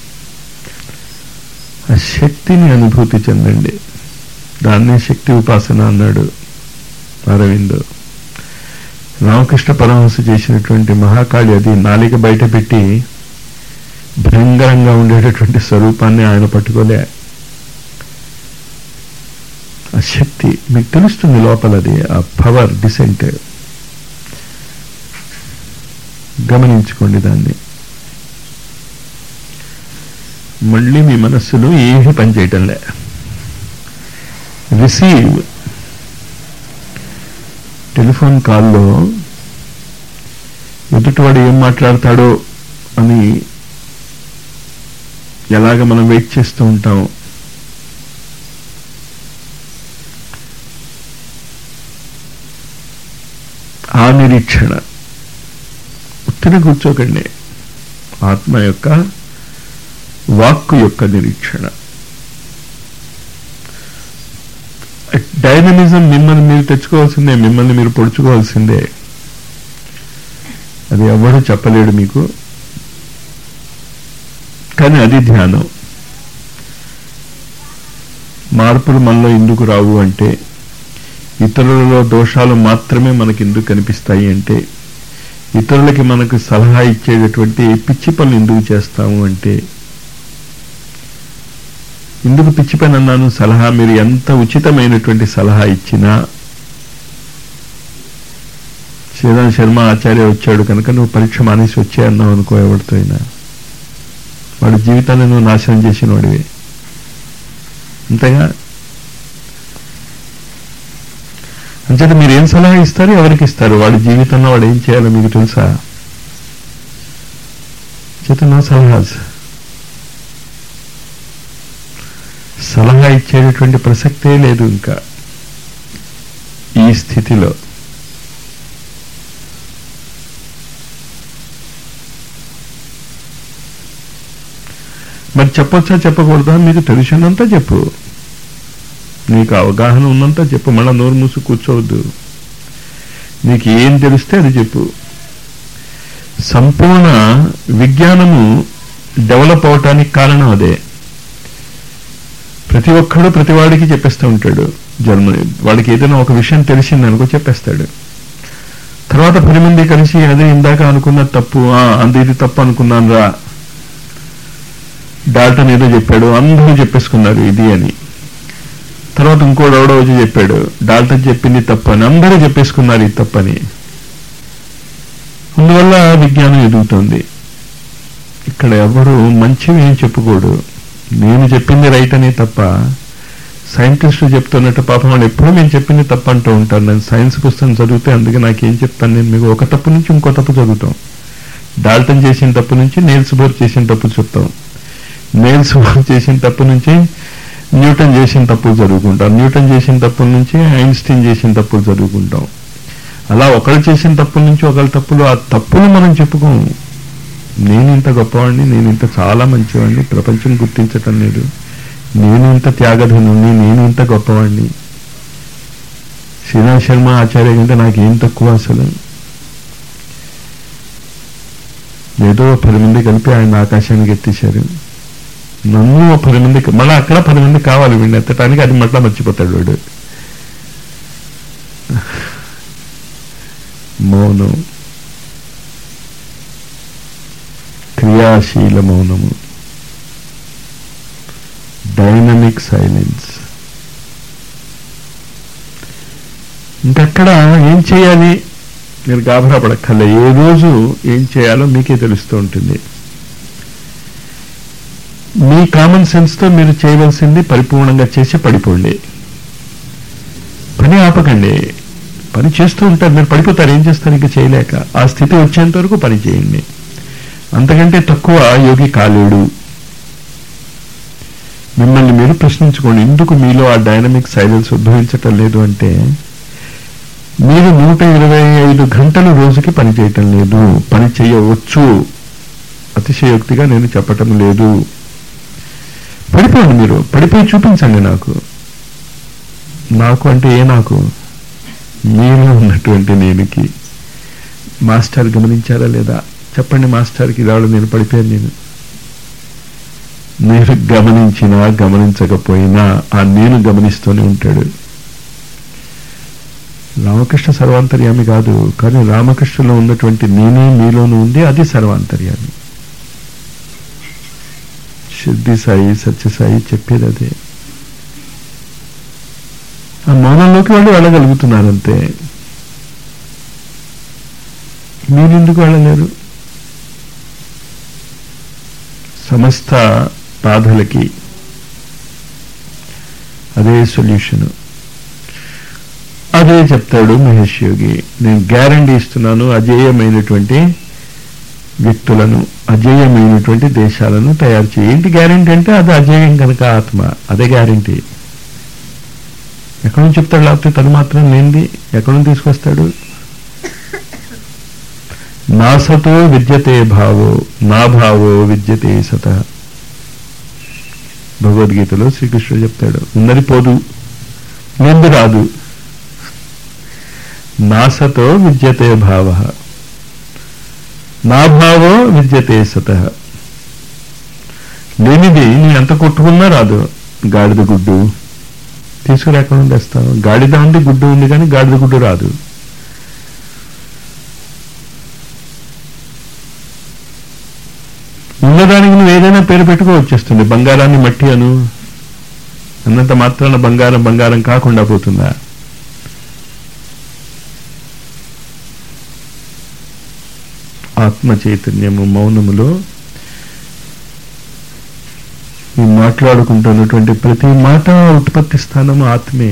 ఆ శక్తిని అనుభూతి చెందండి. దాన్నే శక్తి ఉపాసన అన్నాడు అరవిందో. రామకృష్ణ పరమహంస చేసినటువంటి మహాకాళి అది నాలిక బయట పెట్టి భయంకరంగా ఉండేటటువంటి స్వరూపాన్ని ఆయన పట్టుకోలే. ఆ శక్తి మీకు తెలుస్తుంది లోపలది, ఆ పవర్ డిసెంట్. గమనించుకోండి దాన్ని. మళ్ళీ మీ మనస్సులో ఏమీ పనిచేయటంలే. రిసీవ్. టెలిఫోన్ కాల్లో ఎదుటివాడు ఏం మాట్లాడతాడో అని ఎలాగ మనం వెయిట్ చేస్తూ ఉంటాం, ఆ నిరీక్షణ. ఉత్తిన కూర్చోకండి. ఆత్మ యొక్క వాక్కు యొక్క నిరీక్షణ. డైనమిజం మిమ్మల్ని మీరు తెచ్చుకోవాల్సిందే, మిమ్మల్ని మీరు పొడుచుకోవాల్సిందే. అది ఎవరు చెప్పలేడు మీకు, కానీ అది ధ్యానం. మార్పులు మనలో ఎందుకు రావు అంటే, ఇతరులలో దోషాలు మాత్రమే మనకి ఎందుకు కనిపిస్తాయి అంటే, ఇతరులకి మనకు సలహా ఇచ్చేటటువంటి పిచ్చి పనులు ఎందుకు చేస్తాము అంటే, ఎందుకు పిచ్చి పని అన్నాను? సలహా మీరు ఎంత ఉచితమైనటువంటి సలహా ఇచ్చినా, శ్రీరామ్ శర్మ ఆచార్య వచ్చాడు కనుక నువ్వు పరీక్ష మానేసి వచ్చే అన్నావు అనుకో, ఎవరితో అయినా వాడి జీవితాన్ని నువ్వు నాశనం చేసిన వాడివి. అంతేగా? అంచేత మీరు ఏం సలహా ఇస్తారు, ఎవరికి ఇస్తారు? వాడి జీవితంలో వాడు ఏం చేయాలో మీకు తెలుసా? చేత నా సలహా సలహా ఇచ్చేటటువంటి ప్రసక్తే లేదు ఇంకా ఈ స్థితిలో. మరి చెప్పొచ్చా చెప్పకూడదా? మీకు తెలిసినంత చెప్పు, నీకు అవగాహన ఉన్నంత చెప్పు. మళ్ళా నోరు మూసు కూర్చోవద్దు. నీకు ఏం తెలిస్తే అది చెప్పు. సంపూర్ణ విజ్ఞానము డెవలప్ అవటానికి కారణం అదే. ప్రతి ఒక్కడు ప్రతివాడికి చెప్పేస్తూ ఉంటాడు. జన్మ వాడికి ఏదైనా ఒక విషయం తెలిసిందనుకో చెప్పేస్తాడు. తర్వాత పది మంది కలిసి అదే ఇందాక అనుకున్న తప్పు, అంత ఇది తప్పు అనుకున్నాను రా, డాల్టన్ ఏదో చెప్పాడు, అందరూ చెప్పేసుకున్నారు ఇది అని. తర్వాత ఇంకోడు ఎవడో వచ్చి చెప్పాడు, డాల్టన్ చెప్పింది తప్పు అని, అందరూ చెప్పేసుకున్నారు ఇది తప్పని. అందువల్ల విజ్ఞానం ఎదుగుతుంది. ఇక్కడ ఎవరు మంచివి ఏం చెప్పుకోడు. నేను చెప్పింది రైట్ అనే తప్ప, సైంటిస్టులు చెప్తున్నట్టు పాపం వాళ్ళు ఎప్పుడూ నేను చెప్పింది తప్పు అంటూ ఉంటాను. నేను సైన్స్ పుస్తకం చదివితే అందుకే నాకేం చెప్తాను, నేను మీకు ఒక తప్పు నుంచి ఇంకో తప్పు చదువుతాం. డాల్టన్ చేసిన తప్పు నుంచి నీల్స్ బోర్ చేసిన తప్పు చెప్తాం. నీల్స్ బోర్ చేసిన తప్పు నుంచి న్యూటన్ చేసిన తప్పులు చదువుకుంటాం. న్యూటన్ చేసిన తప్పుల నుంచి ఐన్స్టీన్ చేసిన తప్పులు చదువుకుంటాం. అలా ఒకళ్ళు చేసిన తప్పుల నుంచి ఒకళ్ళ తప్పులు, ఆ తప్పులు మనం చెప్పుకోము. నేను ఇంత గొప్పవాడిని, నేను ఇంత చాలా మంచివాడిని, ప్రపంచం గుర్తించటం లేదు, నేను ఇంత త్యాగధనుణ్ణి, నేను ఇంత గొప్పవాడిని, శ్రీరామ్ శర్మ ఆచార్య కంటే నాకేం తక్కువ అసలు. ఏదో పది మంది కలిపి ఆయన ఆకాశానికి ఎత్తేశారు. నన్ను పది మంది, మళ్ళీ అక్కడ పది మంది కావాలి వీడిని ఎత్తటానికి, అది మట్లా మర్చిపోతాడు వాడు. మౌనం, క్రియాశీల మౌనము, డైనమిక్ సైలెన్స్. ఇంకక్కడ ఏం చేయాలి మీరు గాబరా పడక్కర్లే. ఏ రోజు ఏం చేయాలో మీకే తెలుస్తూ ఉంటుంది. మీ కామన్ సెన్స్తో మీరు చేయవలసింది పరిపూర్ణంగా చేసి పడిపోండి. పని ఆపకండి. పని చేస్తూ ఉంటారు, మీరు పడిపోతారు. ఏం చేస్తారు ఇంకా చేయలేక? ఆ స్థితి వచ్చేంత వరకు పని చేయండి. అంతకంటే తక్కువ యోగి కాలేడు. మిమ్మల్ని మీరు ప్రశ్నించుకోండి, ఎందుకు మీలో ఆ డైనమిక్ సైలెన్స్ ఉద్భవించటం లేదు అంటే, మీరు నూట ఇరవై ఐదు గంటలు రోజుకి పని చేయటం లేదు. పని చేయవచ్చు, అతిశయోక్తిగా నేను చెప్పటం లేదు. పడిపోండి, మీరు పడిపోయి చూపించండి నాకు. నాకు అంటే ఏ నాకు? మీలో ఉన్నటువంటి నేనుకి. మాస్టర్ గమనించారా లేదా? చెప్పండి మాస్టర్కి, ఇవాళ నేను పడిపోయాను. నేను నేను గమనించినా గమనించకపోయినా ఆ నేను గమనిస్తూనే ఉంటాడు. రామకృష్ణ సర్వాంతర్యామి కాదు, కానీ రామకృష్ణలో ఉన్నటువంటి నేనే మీలోనూ ఉంది, అది సర్వాంతర్యామి. సిద్ధి సాయి సత్యసాయి చెప్పేది అదే. ఆ మౌనంలోకి వాళ్ళు వెళ్ళగలుగుతున్నారంతే. మీరెందుకు వెళ్ళలేరు? సమస్త బాధలకి అదే సొల్యూషను. అదే చెప్తాడు మహేష్ యోగి. నేను గ్యారంటీ ఇస్తున్నాను, అజేయమైనటువంటి వ్యక్తులను, అజేయమైనటువంటి దేశాలను తయారు చేయి. ఏంటి గ్యారంటీ అంటే అది అజేయం కనుక ఆత్మ, అదే గ్యారంటీ. ఎక్కడి నుంచి చెప్తాడు? లేకపోతే తను మాత్రం లేనిది ఎక్కడి నుంచి తీసుకొస్తాడు? నా సతో విద్యతే భావో నా భావో విద్యతే సత. భగవద్గీతలో శ్రీకృష్ణుడు చెప్తాడు, ఉన్నది పోదు, లేనిది రాదు. నా సతో విద్యతే భావ నా భావో విద్యతే సత. లేనిది నీ ఎంత కొట్టుకున్నా రాదు. గాడిద గుడ్డు తీసుకుని ఎక్కడ నుండి తెస్తాను? గాడిద ఉంది, గుడ్డు ఉంది, కానీ గాడిద గుడ్డు రాదు. ఉన్నదానికి నువ్వు ఏదైనా పేరు పెట్టుకో వచ్చేస్తుంది. బంగారాన్ని మట్టి అను, అన్నంత మాత్రాన బంగారం బంగారం కాకుండా పోతుందా? ఆత్మ చైతన్యము మౌనములో ఈ మాట్లాడుకుంటున్నటువంటి ప్రతి మాట ఉత్పత్తి స్థానము ఆత్మే.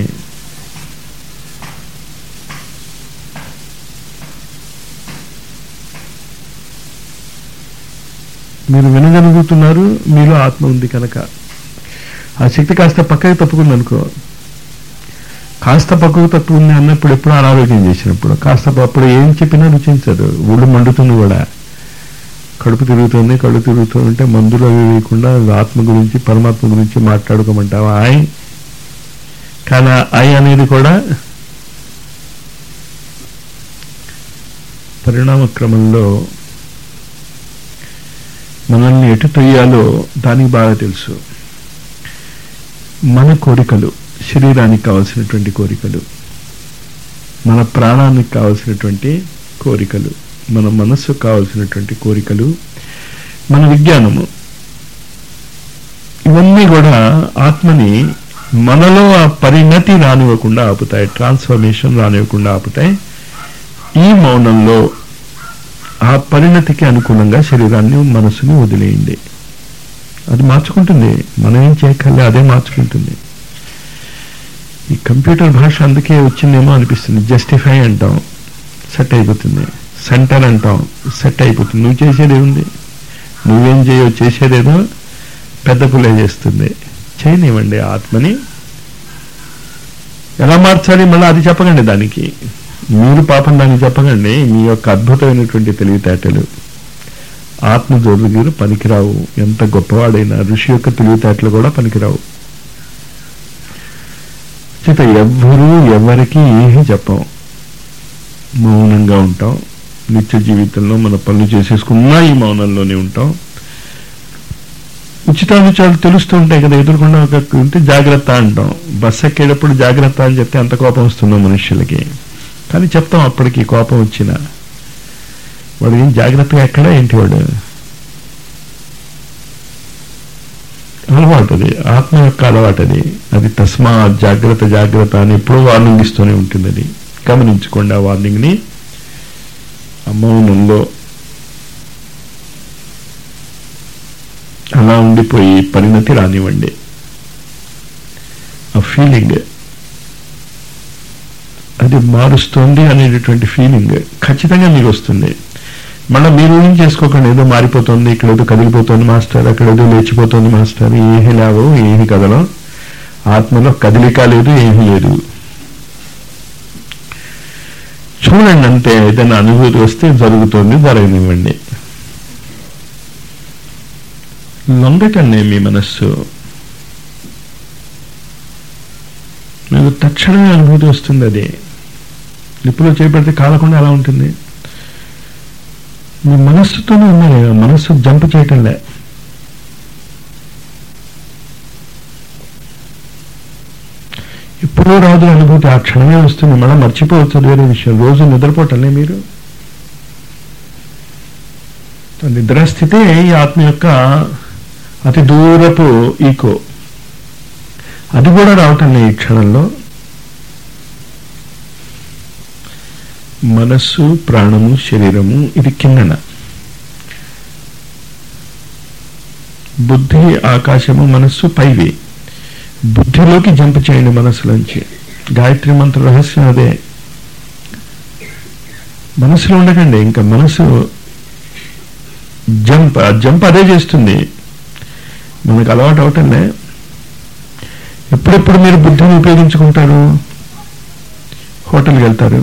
మీరు వినగలుగుతున్నారు, మీలో ఆత్మ ఉంది కనుక. ఆ శక్తి కాస్త పక్కకి తప్పుకుంది అనుకో, కాస్త పక్కకు తక్కువ ఉంది అన్నప్పుడు, ఎప్పుడు అనారోగ్యం చేసినప్పుడు కాస్త అప్పుడు ఏం చెప్పినా రుచించదు. ఒళ్ళు మండుతుంది కూడా, కడుపు తిరుగుతుంది, కడుపు తిరుగుతూ ఉంటే మందులు అవి వేయకుండా ఆత్మ గురించి పరమాత్మ గురించి మాట్లాడుకోమంటావా? ఆయ్ కానీ ఐ అనేది కూడా పరిణామ క్రమంలో మనల్ని ఎటు తొయ్యాలో దానికి బాగా తెలుసు. మన కోరికలు, శరీరానికి కావలసినటువంటి కోరికలు, మన ప్రాణానికి కావలసినటువంటి కోరికలు, మన మనస్సుకు కావలసినటువంటి కోరికలు, మన విజ్ఞానము, ఇవన్నీ కూడా ఆత్మని మనలో ఆ పరిణతి రానివ్వకుండా ఆపుతాయి, ట్రాన్స్ఫర్మేషన్ రానివ్వకుండా ఆపుతాయి. ఈ మౌనంలో ఆ పరిణతికి అనుకూలంగా శరీరాన్ని, మనస్సుని వదిలేయండి. అది మార్చుకుంటుంది, మనం ఏం చేయక్కర్లే, అదే మార్చుకుంటుంది. ఈ కంప్యూటర్ భాష అందుకే వచ్చిందేమో అనిపిస్తుంది. జస్టిఫై అంటాం, సెట్ అయిపోతుంది. సెంటర్ అంటాం, సెట్ అయిపోతుంది. నువ్వు చేసేది ఏముంది? నువ్వేం చేయవు, చేసేదేదో పెద్ద పులే చేస్తుంది. చేయనివ్వండి ఆత్మని. ఎలా మార్చాలి మళ్ళీ అది చెప్పకండి దానికి. మీరు పాపం దానికి చెప్పకండి. మీ యొక్క అద్భుతమైనటువంటి తెలివితేటలు ఆత్మ జోరుగిరు పనికిరావు. ఎంత గొప్పవాడైనా ఋషి యొక్క తెలివితేటలు కూడా పనికిరావు. చేత ఎవ్వరూ ఎవరికి ఏమీ చెప్పం, మౌనంగా ఉంటాం. నిత్య జీవితంలో మన పనులు చేసేసుకున్నా ఈ మౌనంలోనే ఉంటాం. ఉచితానుచాలు తెలుస్తూ ఉంటాయి కదా, ఎదురుకుండా ఒక ఉంటే జాగ్రత్త అంటాం. బస్సు ఎక్కేటప్పుడు జాగ్రత్త అని చెప్తే అంత కోపం వస్తుందో మనుష్యులకి, కానీ చెప్తాం. అప్పటికి కోపం వచ్చిన వాడు ఏం జాగ్రత్తగా ఎక్కడా ఏంటి, వాడు అలవాటు, అది ఆత్మ యొక్క అలవాటు. అది అది తస్మా జాగ్రత్త జాగ్రత్త అని ఎప్పుడూ వార్నింగ్ ఇస్తూనే ఉంటుంది. అది గమనించుకోండి. ఆ వార్నింగ్ ని మౌనంలో అలా ఉండిపోయి పరిణతి రానివ్వండి. ఆ ఫీలింగ్ అది మారుస్తుంది అనేటటువంటి ఫీలింగ్ ఖచ్చితంగా మీకు వస్తుంది. మళ్ళీ మీరు ఏం చేసుకోకండి, ఏదో మారిపోతుంది, ఇక్కడ ఏదో కదిలిపోతుంది మాస్టర్, అక్కడ ఏదో లేచిపోతుంది మాస్టర్. ఏమీ లేవు, ఏమి కదలో. ఆత్మలో కదిలిక లేదు, ఏమీ లేదు. చూడండి అంతే. ఏదైనా అనుభూతి వస్తే జరుగుతుంది, జరగనివ్వండి. లొంగకండి మీ మనస్సు. మీకు తక్షణమే అనుభూతి వస్తుంది. అది నిప్పులో చేపడితే కాలకుండా అలా ఉంటుంది. మీ మనస్సుతోనే ఉన్నారు, మనస్సు జంప్ చేయటంలే. ఎప్పుడూ రాదు అనుభూతి, ఆ క్షణమే వస్తుంది. మళ్ళీ మర్చిపోవచ్చు, వేరే విషయం. రోజు నిద్రపోవటంలే మీరు. నిద్రాస్థితే ఈ ఆత్మ యొక్క అతి దూరపు ఈకో, అది కూడా రావటం లేదు ఈ క్షణంలో. మనస్సు, ప్రాణము, శరీరము ఇది కిందన, బుద్ధి, ఆకాశము, మనస్సు పైవి. బుద్ధిలోకి జంప్ చేయండి మనస్సులోంచి. గాయత్రి మంత్ర రహస్యం అదే. మనసులో ఉండకండి, ఇంకా మనసు జంప్, ఆ జంప్ అదే చేస్తుంది. మనకు అలవాటు అవటంలే. ఎప్పుడెప్పుడు మీరు బుద్ధిని ఉపయోగించుకుంటారు? హోటల్కి వెళ్తారు,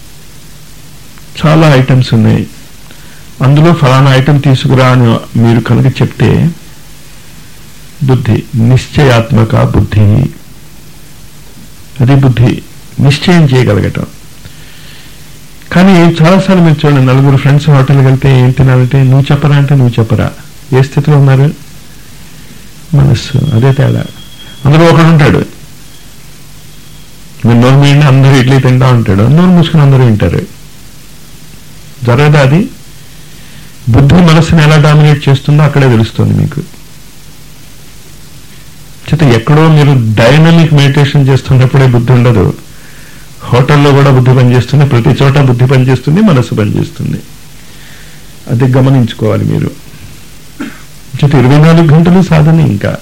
చాలా ఐటమ్స్ ఉన్నాయి, అందులో ఫలానా ఐటమ్ తీసుకురా అని మీరు కనుక చెప్తే బుద్ధి, నిశ్చయాత్మక బుద్ధి, అది బుద్ధి, నిశ్చయం చేయగలగటం. కానీ చాలాసార్లు మీరు చూడండి, నలుగురు ఫ్రెండ్స్ హోటల్కి వెళ్తే ఏం తినాలంటే నువ్వు చెప్పరా అంటే నువ్వు చెప్పరా. ఏ స్థితిలో ఉన్నారు? మనస్సు. అదే తేడా. అందులో ఒకడు ఉంటాడు, మీరు నోరు మీడిన అందరూ ఇడ్లీ తింటా ఉంటాడు, నోరు మూసుకుని అందరూ వింటారు. జరగదా అది? బుద్ధి మనస్సుని ఎలా డామినేట్ చేస్తుందో అక్కడే తెలుస్తుంది మీకు. చేత ఎక్కడో మీరు డైనమిక్ మెడిటేషన్ చేస్తున్నప్పుడే బుద్ధి ఉండదు. హోటల్లో కూడా బుద్ధి పనిచేస్తుంది, ప్రతి చోట బుద్ధి పనిచేస్తుంది, మనస్సు పనిచేస్తుంది. అది గమనించుకోవాలి మీరు. చేత ఇరవై నాలుగు గంటలు సాధన. ఇంకా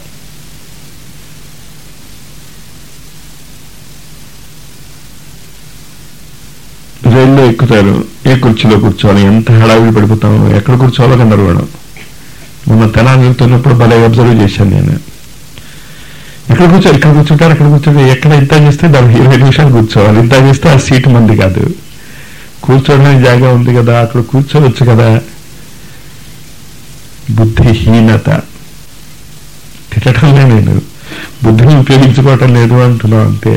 రైల్లో ఎక్కుతారు, ఏ కుర్చీలో కూర్చోవాలి, ఎంత హడావిడి పడిపోతాము, ఎక్కడ కూర్చోవాలో గందరగోళం. మొన్న తెనాలి వెళ్తున్నప్పుడు భలే అబ్జర్వ్ చేశాను నేను. ఎక్కడ కూర్చోవాలి, ఇక్కడ కూర్చుంటారు, అక్కడ కూర్చుంటారు, ఎక్కడ ఇంత చేస్తే దానికి ఇరవై నిమిషాలు కూర్చోవాలి, ఇంత చేస్తే ఆ సీటు మంది కాదు, కూర్చోడానికి జాగా ఉంది కదా, అక్కడ కూర్చోవచ్చు కదా. బుద్ధిహీనత. తిట్టడంలే, నేను బుద్ధిని ఉపయోగించుకోవటం లేదు అంటున్నాం అంతే.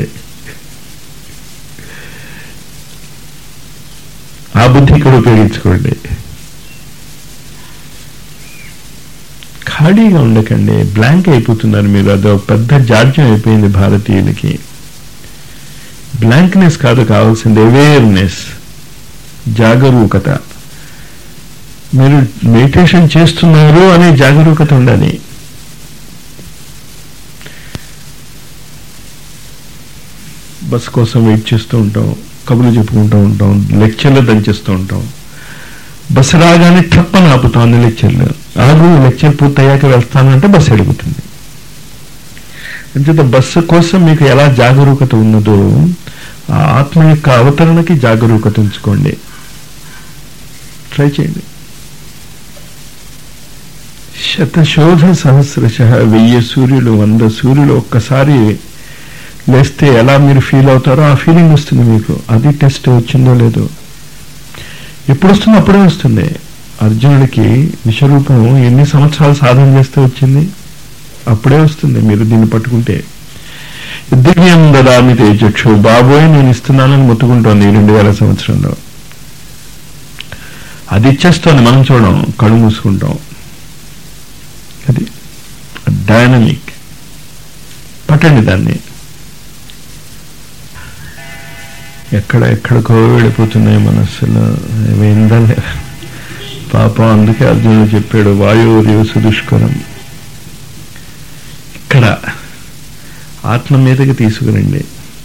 ఆ బుద్ధి ఇక్కడ ఉపయోగించుకోండి. ఖాళీగా ఉండకండి, బ్లాంక్ అయిపోతున్నారు మీరు. అదో పెద్ద జాడ్యం అయిపోయింది భారతీయులకి. బ్లాంక్నెస్ కాదు కావాల్సింది, అవేర్నెస్, జాగరూకత. మీరు మెడిటేషన్ చేస్తున్నారు అనే జాగరూకత ఉండాలి. బస్ కోసం వెయిట్ చేస్తూ ఉంటాం, కబుర్లు చెప్పుకుంటూ ఉంటాం, లెక్చర్లు దంచేస్తూ ఉంటాం. బస్సు రాగానే టప్పని ఆపుతాం అన్ని లెక్చర్లు. ఆగు, లెక్చర్ పూర్తయ్యాక వెళ్తానంటే బస్సు అడుగుతుంది. అంచేత బస్సు కోసం మీకు ఎలా జాగరూకత ఉన్నదో ఆ ఆత్మ యొక్క అవతరణకి జాగరూకత ఉంచుకోండి. ట్రై చేయండి. శతశోధ సహస్రశ, వెయ్యి సూర్యులు, వంద సూర్యులు ఒక్కసారి లేస్తే ఎలా మీరు ఫీల్ అవుతారో ఆ ఫీలింగ్ వస్తుంది మీకు. అది టెస్ట్ వచ్చిందో లేదో. ఎప్పుడు వస్తుందో అప్పుడే వస్తుంది. అర్జునుడికి విశ్వరూపం ఎన్ని సంవత్సరాలు సాధన చేస్తే వచ్చింది? అప్పుడే వస్తుంది మీరు దీన్ని పట్టుకుంటే. దివ్యం దదామి తేజక్షు, బాబోయ్ నేను ఇస్తున్నానని మొత్తుకుంటోంది ఈ రెండు వేల సంవత్సరంలో. అది ఇచ్చేస్తోంది, మనం చూడం, కళ్ళు మూసుకుంటాం. అది డైనమిక్. పట్టండి దాన్ని. ఎక్కడ ఎక్కడికో వెళ్ళిపోతున్నాయి మనస్సులో, ఏందలే పాపం. అందుకే అర్జునుడు చెప్పాడు వాయుర్యవ సుదుష్కరం. ఇక్కడ ఆత్మ మీదకి తీసుకురండి.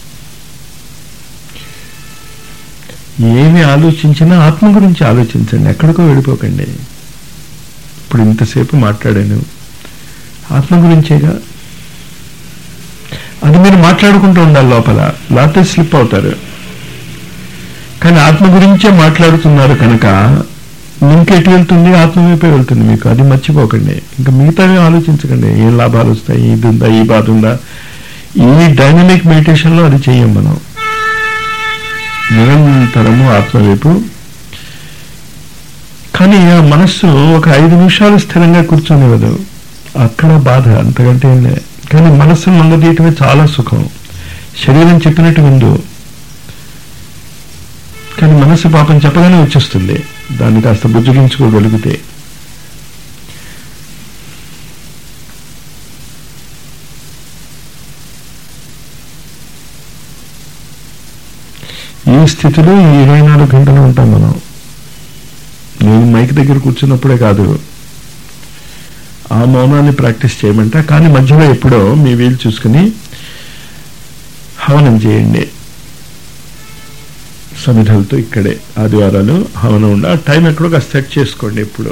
ఏమి ఆలోచించినా ఆత్మ గురించి ఆలోచించండి, ఎక్కడికో వెళ్ళిపోకండి. ఇప్పుడు ఇంతసేపు మాట్లాడాను ఆత్మ గురించేగా, అది మీరు మాట్లాడుకుంటూ ఉండాలి లోపల, లేకపోతే స్లిప్ అవుతారు. కానీ ఆత్మ గురించే మాట్లాడుతున్నారు కనుక ఇంకెటు వెళ్తుంది? ఆత్మ వైపే వెళ్తుంది మీకు. అది మర్చిపోకండి. ఇంకా మిగతావి ఆలోచించకండి, ఏం లాభాలు వస్తాయి, ఇది ఉందా, ఈ బాధ ఉందా. ఈ డైనమిక్ మెడిటేషన్లో అది చెయ్యం మనం. నిరంతరము ఆత్మ వైపు. కానీ ఆ మనస్సు ఒక ఐదు నిమిషాలు స్థిరంగా కూర్చొనివ్వదు, అక్కడ బాధ, అంతకంటే ఏం లేదు. కానీ మనస్సును మంగదీయటమే చాలా సుఖం. శరీరం చెప్పినట్టు విందు, కానీ మనస్సు పాపం చెప్పగానే వచ్చేస్తుంది. దాన్ని కాస్త బుజ్జగించుకోగలిగితే. ఈ స్థితిలో ఈ ఇరవై నాలుగు గంటలు ఉంటాం మనం. నేను మైక్ దగ్గర కూర్చున్నప్పుడే కాదు, ఆ మౌనాన్ని ప్రాక్టీస్ చేయమంట. కానీ మధ్యలో ఎప్పుడో మీ వీలు చూసుకుని హవనం చేయండి సమిధలతో. ఇక్కడే ఆదివారాలు హవనం ఉండ, ఆ టైం ఎక్కడో కాస్త సెట్ చేసుకోండి. ఎప్పుడు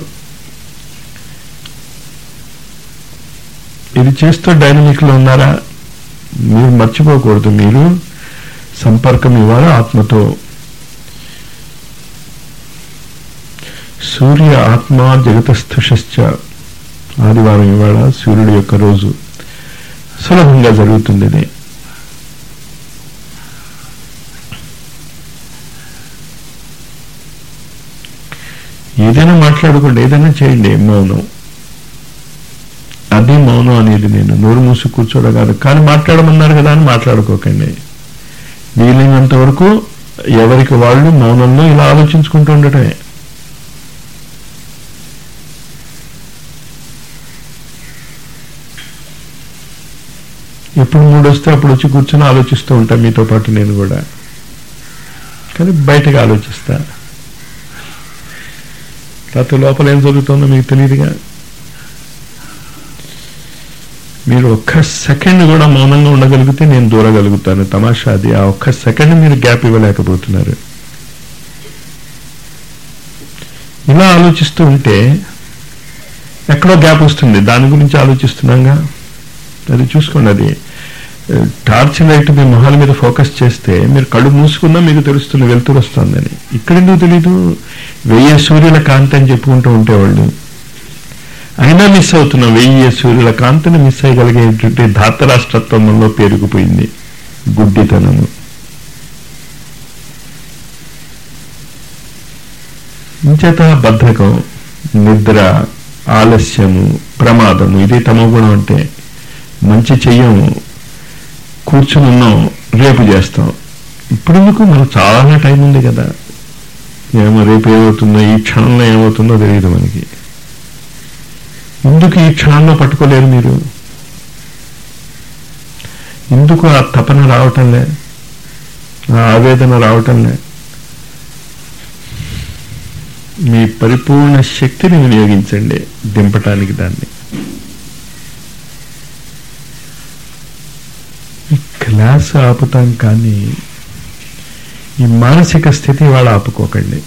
ఇది చేస్తూ డైనమిక్లో ఉన్నారా? మీరు మర్చిపోకూడదు, మీరు సంపర్కం ఇవ్వాలి ఆత్మతో. సూర్య ఆత్మ జగతస్థుషశ్చ. ఆదివారం ఇవాళ సూర్యుడి యొక్క రోజు. సులభంగా జరుగుతుంది ఇది. ఏదైనా మాట్లాడుకోండి, ఏదైనా చేయండి. మౌనం, అది మౌనం అనేది. నేను నోరు మూసి కూర్చోడం కాదు, కానీ మాట్లాడమన్నారు కదా అని మాట్లాడుకోకండి. వీలైనంత వరకు ఎవరికి వాళ్ళు మౌనంలో ఇలా ఆలోచించుకుంటూ ఉండటమే. ఎప్పుడు మూడు వస్తే అప్పుడు వచ్చి కూర్చొని ఆలోచిస్తూ ఉంటా మీతో పాటు నేను కూడా, కానీ బయటకు ఆలోచిస్తా. తర్వాత లోపల ఏం జరుగుతుందో మీకు తెలియదుగా. మీరు ఒక్క సెకండ్ కూడా మౌనంగా ఉండగలిగితే నేను దూరగలుగుతాను. తమాషా అది. ఆ ఒక్క సెకండ్ మీరు గ్యాప్ ఇవ్వలేకపోతున్నారు. ఇలా ఆలోచిస్తూ ఉంటే ఎక్కడో గ్యాప్ వస్తుంది. దాని గురించి ఆలోచిస్తున్నాగా, అది చూసుకోండి. అది టార్చ్ లైట్ మీ మొహాల మీద ఫోకస్ చేస్తే మీరు కళ్ళు మూసుకున్నా మీకు తెలుస్తుంది వెలుతురు వస్తుందని. ఇక్కడెందుకు తెలీదు? వెయ్యి సూర్యుల కాంతి అని చెప్పుకుంటూ ఉంటేవాళ్ళు, అయినా మిస్ అవుతున్నాం. వెయ్యి సూర్యుల కాంతిని మిస్ అయ్యగలిగేటువంటి ధాతరాష్ట్రత్వంలో పేరుకుపోయింది గుడ్డితనము. ఇంచేత బద్ధకం, నిద్ర, ఆలస్యము, ప్రమాదము, ఇది తమో గుణం. అంటే మంచి చెయ్యము, కూర్చుని ఉన్నాం, రేపు చేస్తాం. ఇప్పుడెందుకు? మనకు చాలా టైం ఉంది కదా. ఏమో రేపు ఏమవుతుందో, ఈ క్షణంలో ఏమవుతుందో తెలియదు మనకి. ఎందుకు ఈ క్షణంలో పట్టుకోలేరు మీరు? ఎందుకు ఆ తపన రావటంలే, ఆ ఆవేదన రావటంలే? మీ పరిపూర్ణ శక్తిని వినియోగించండి దింపటానికి. దాన్ని ఈ క్లాస్ ఆపుతాం, కానీ ఈ మానసిక స్థితి వాళ్ళు ఆపుకోకండి.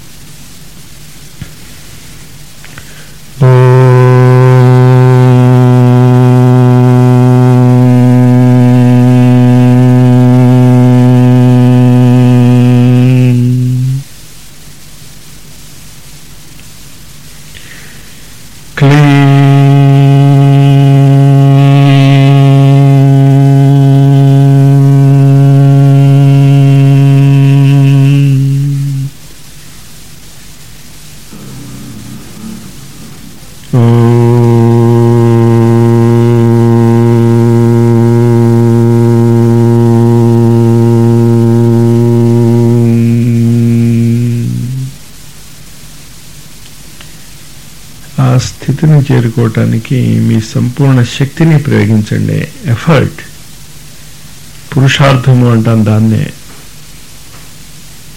స్థితిని చేరుకోవటానికి మీ సంపూర్ణ శక్తిని ప్రయోగించండి. ఎఫర్ట్, పురుషార్థము అంటాం దాన్నే.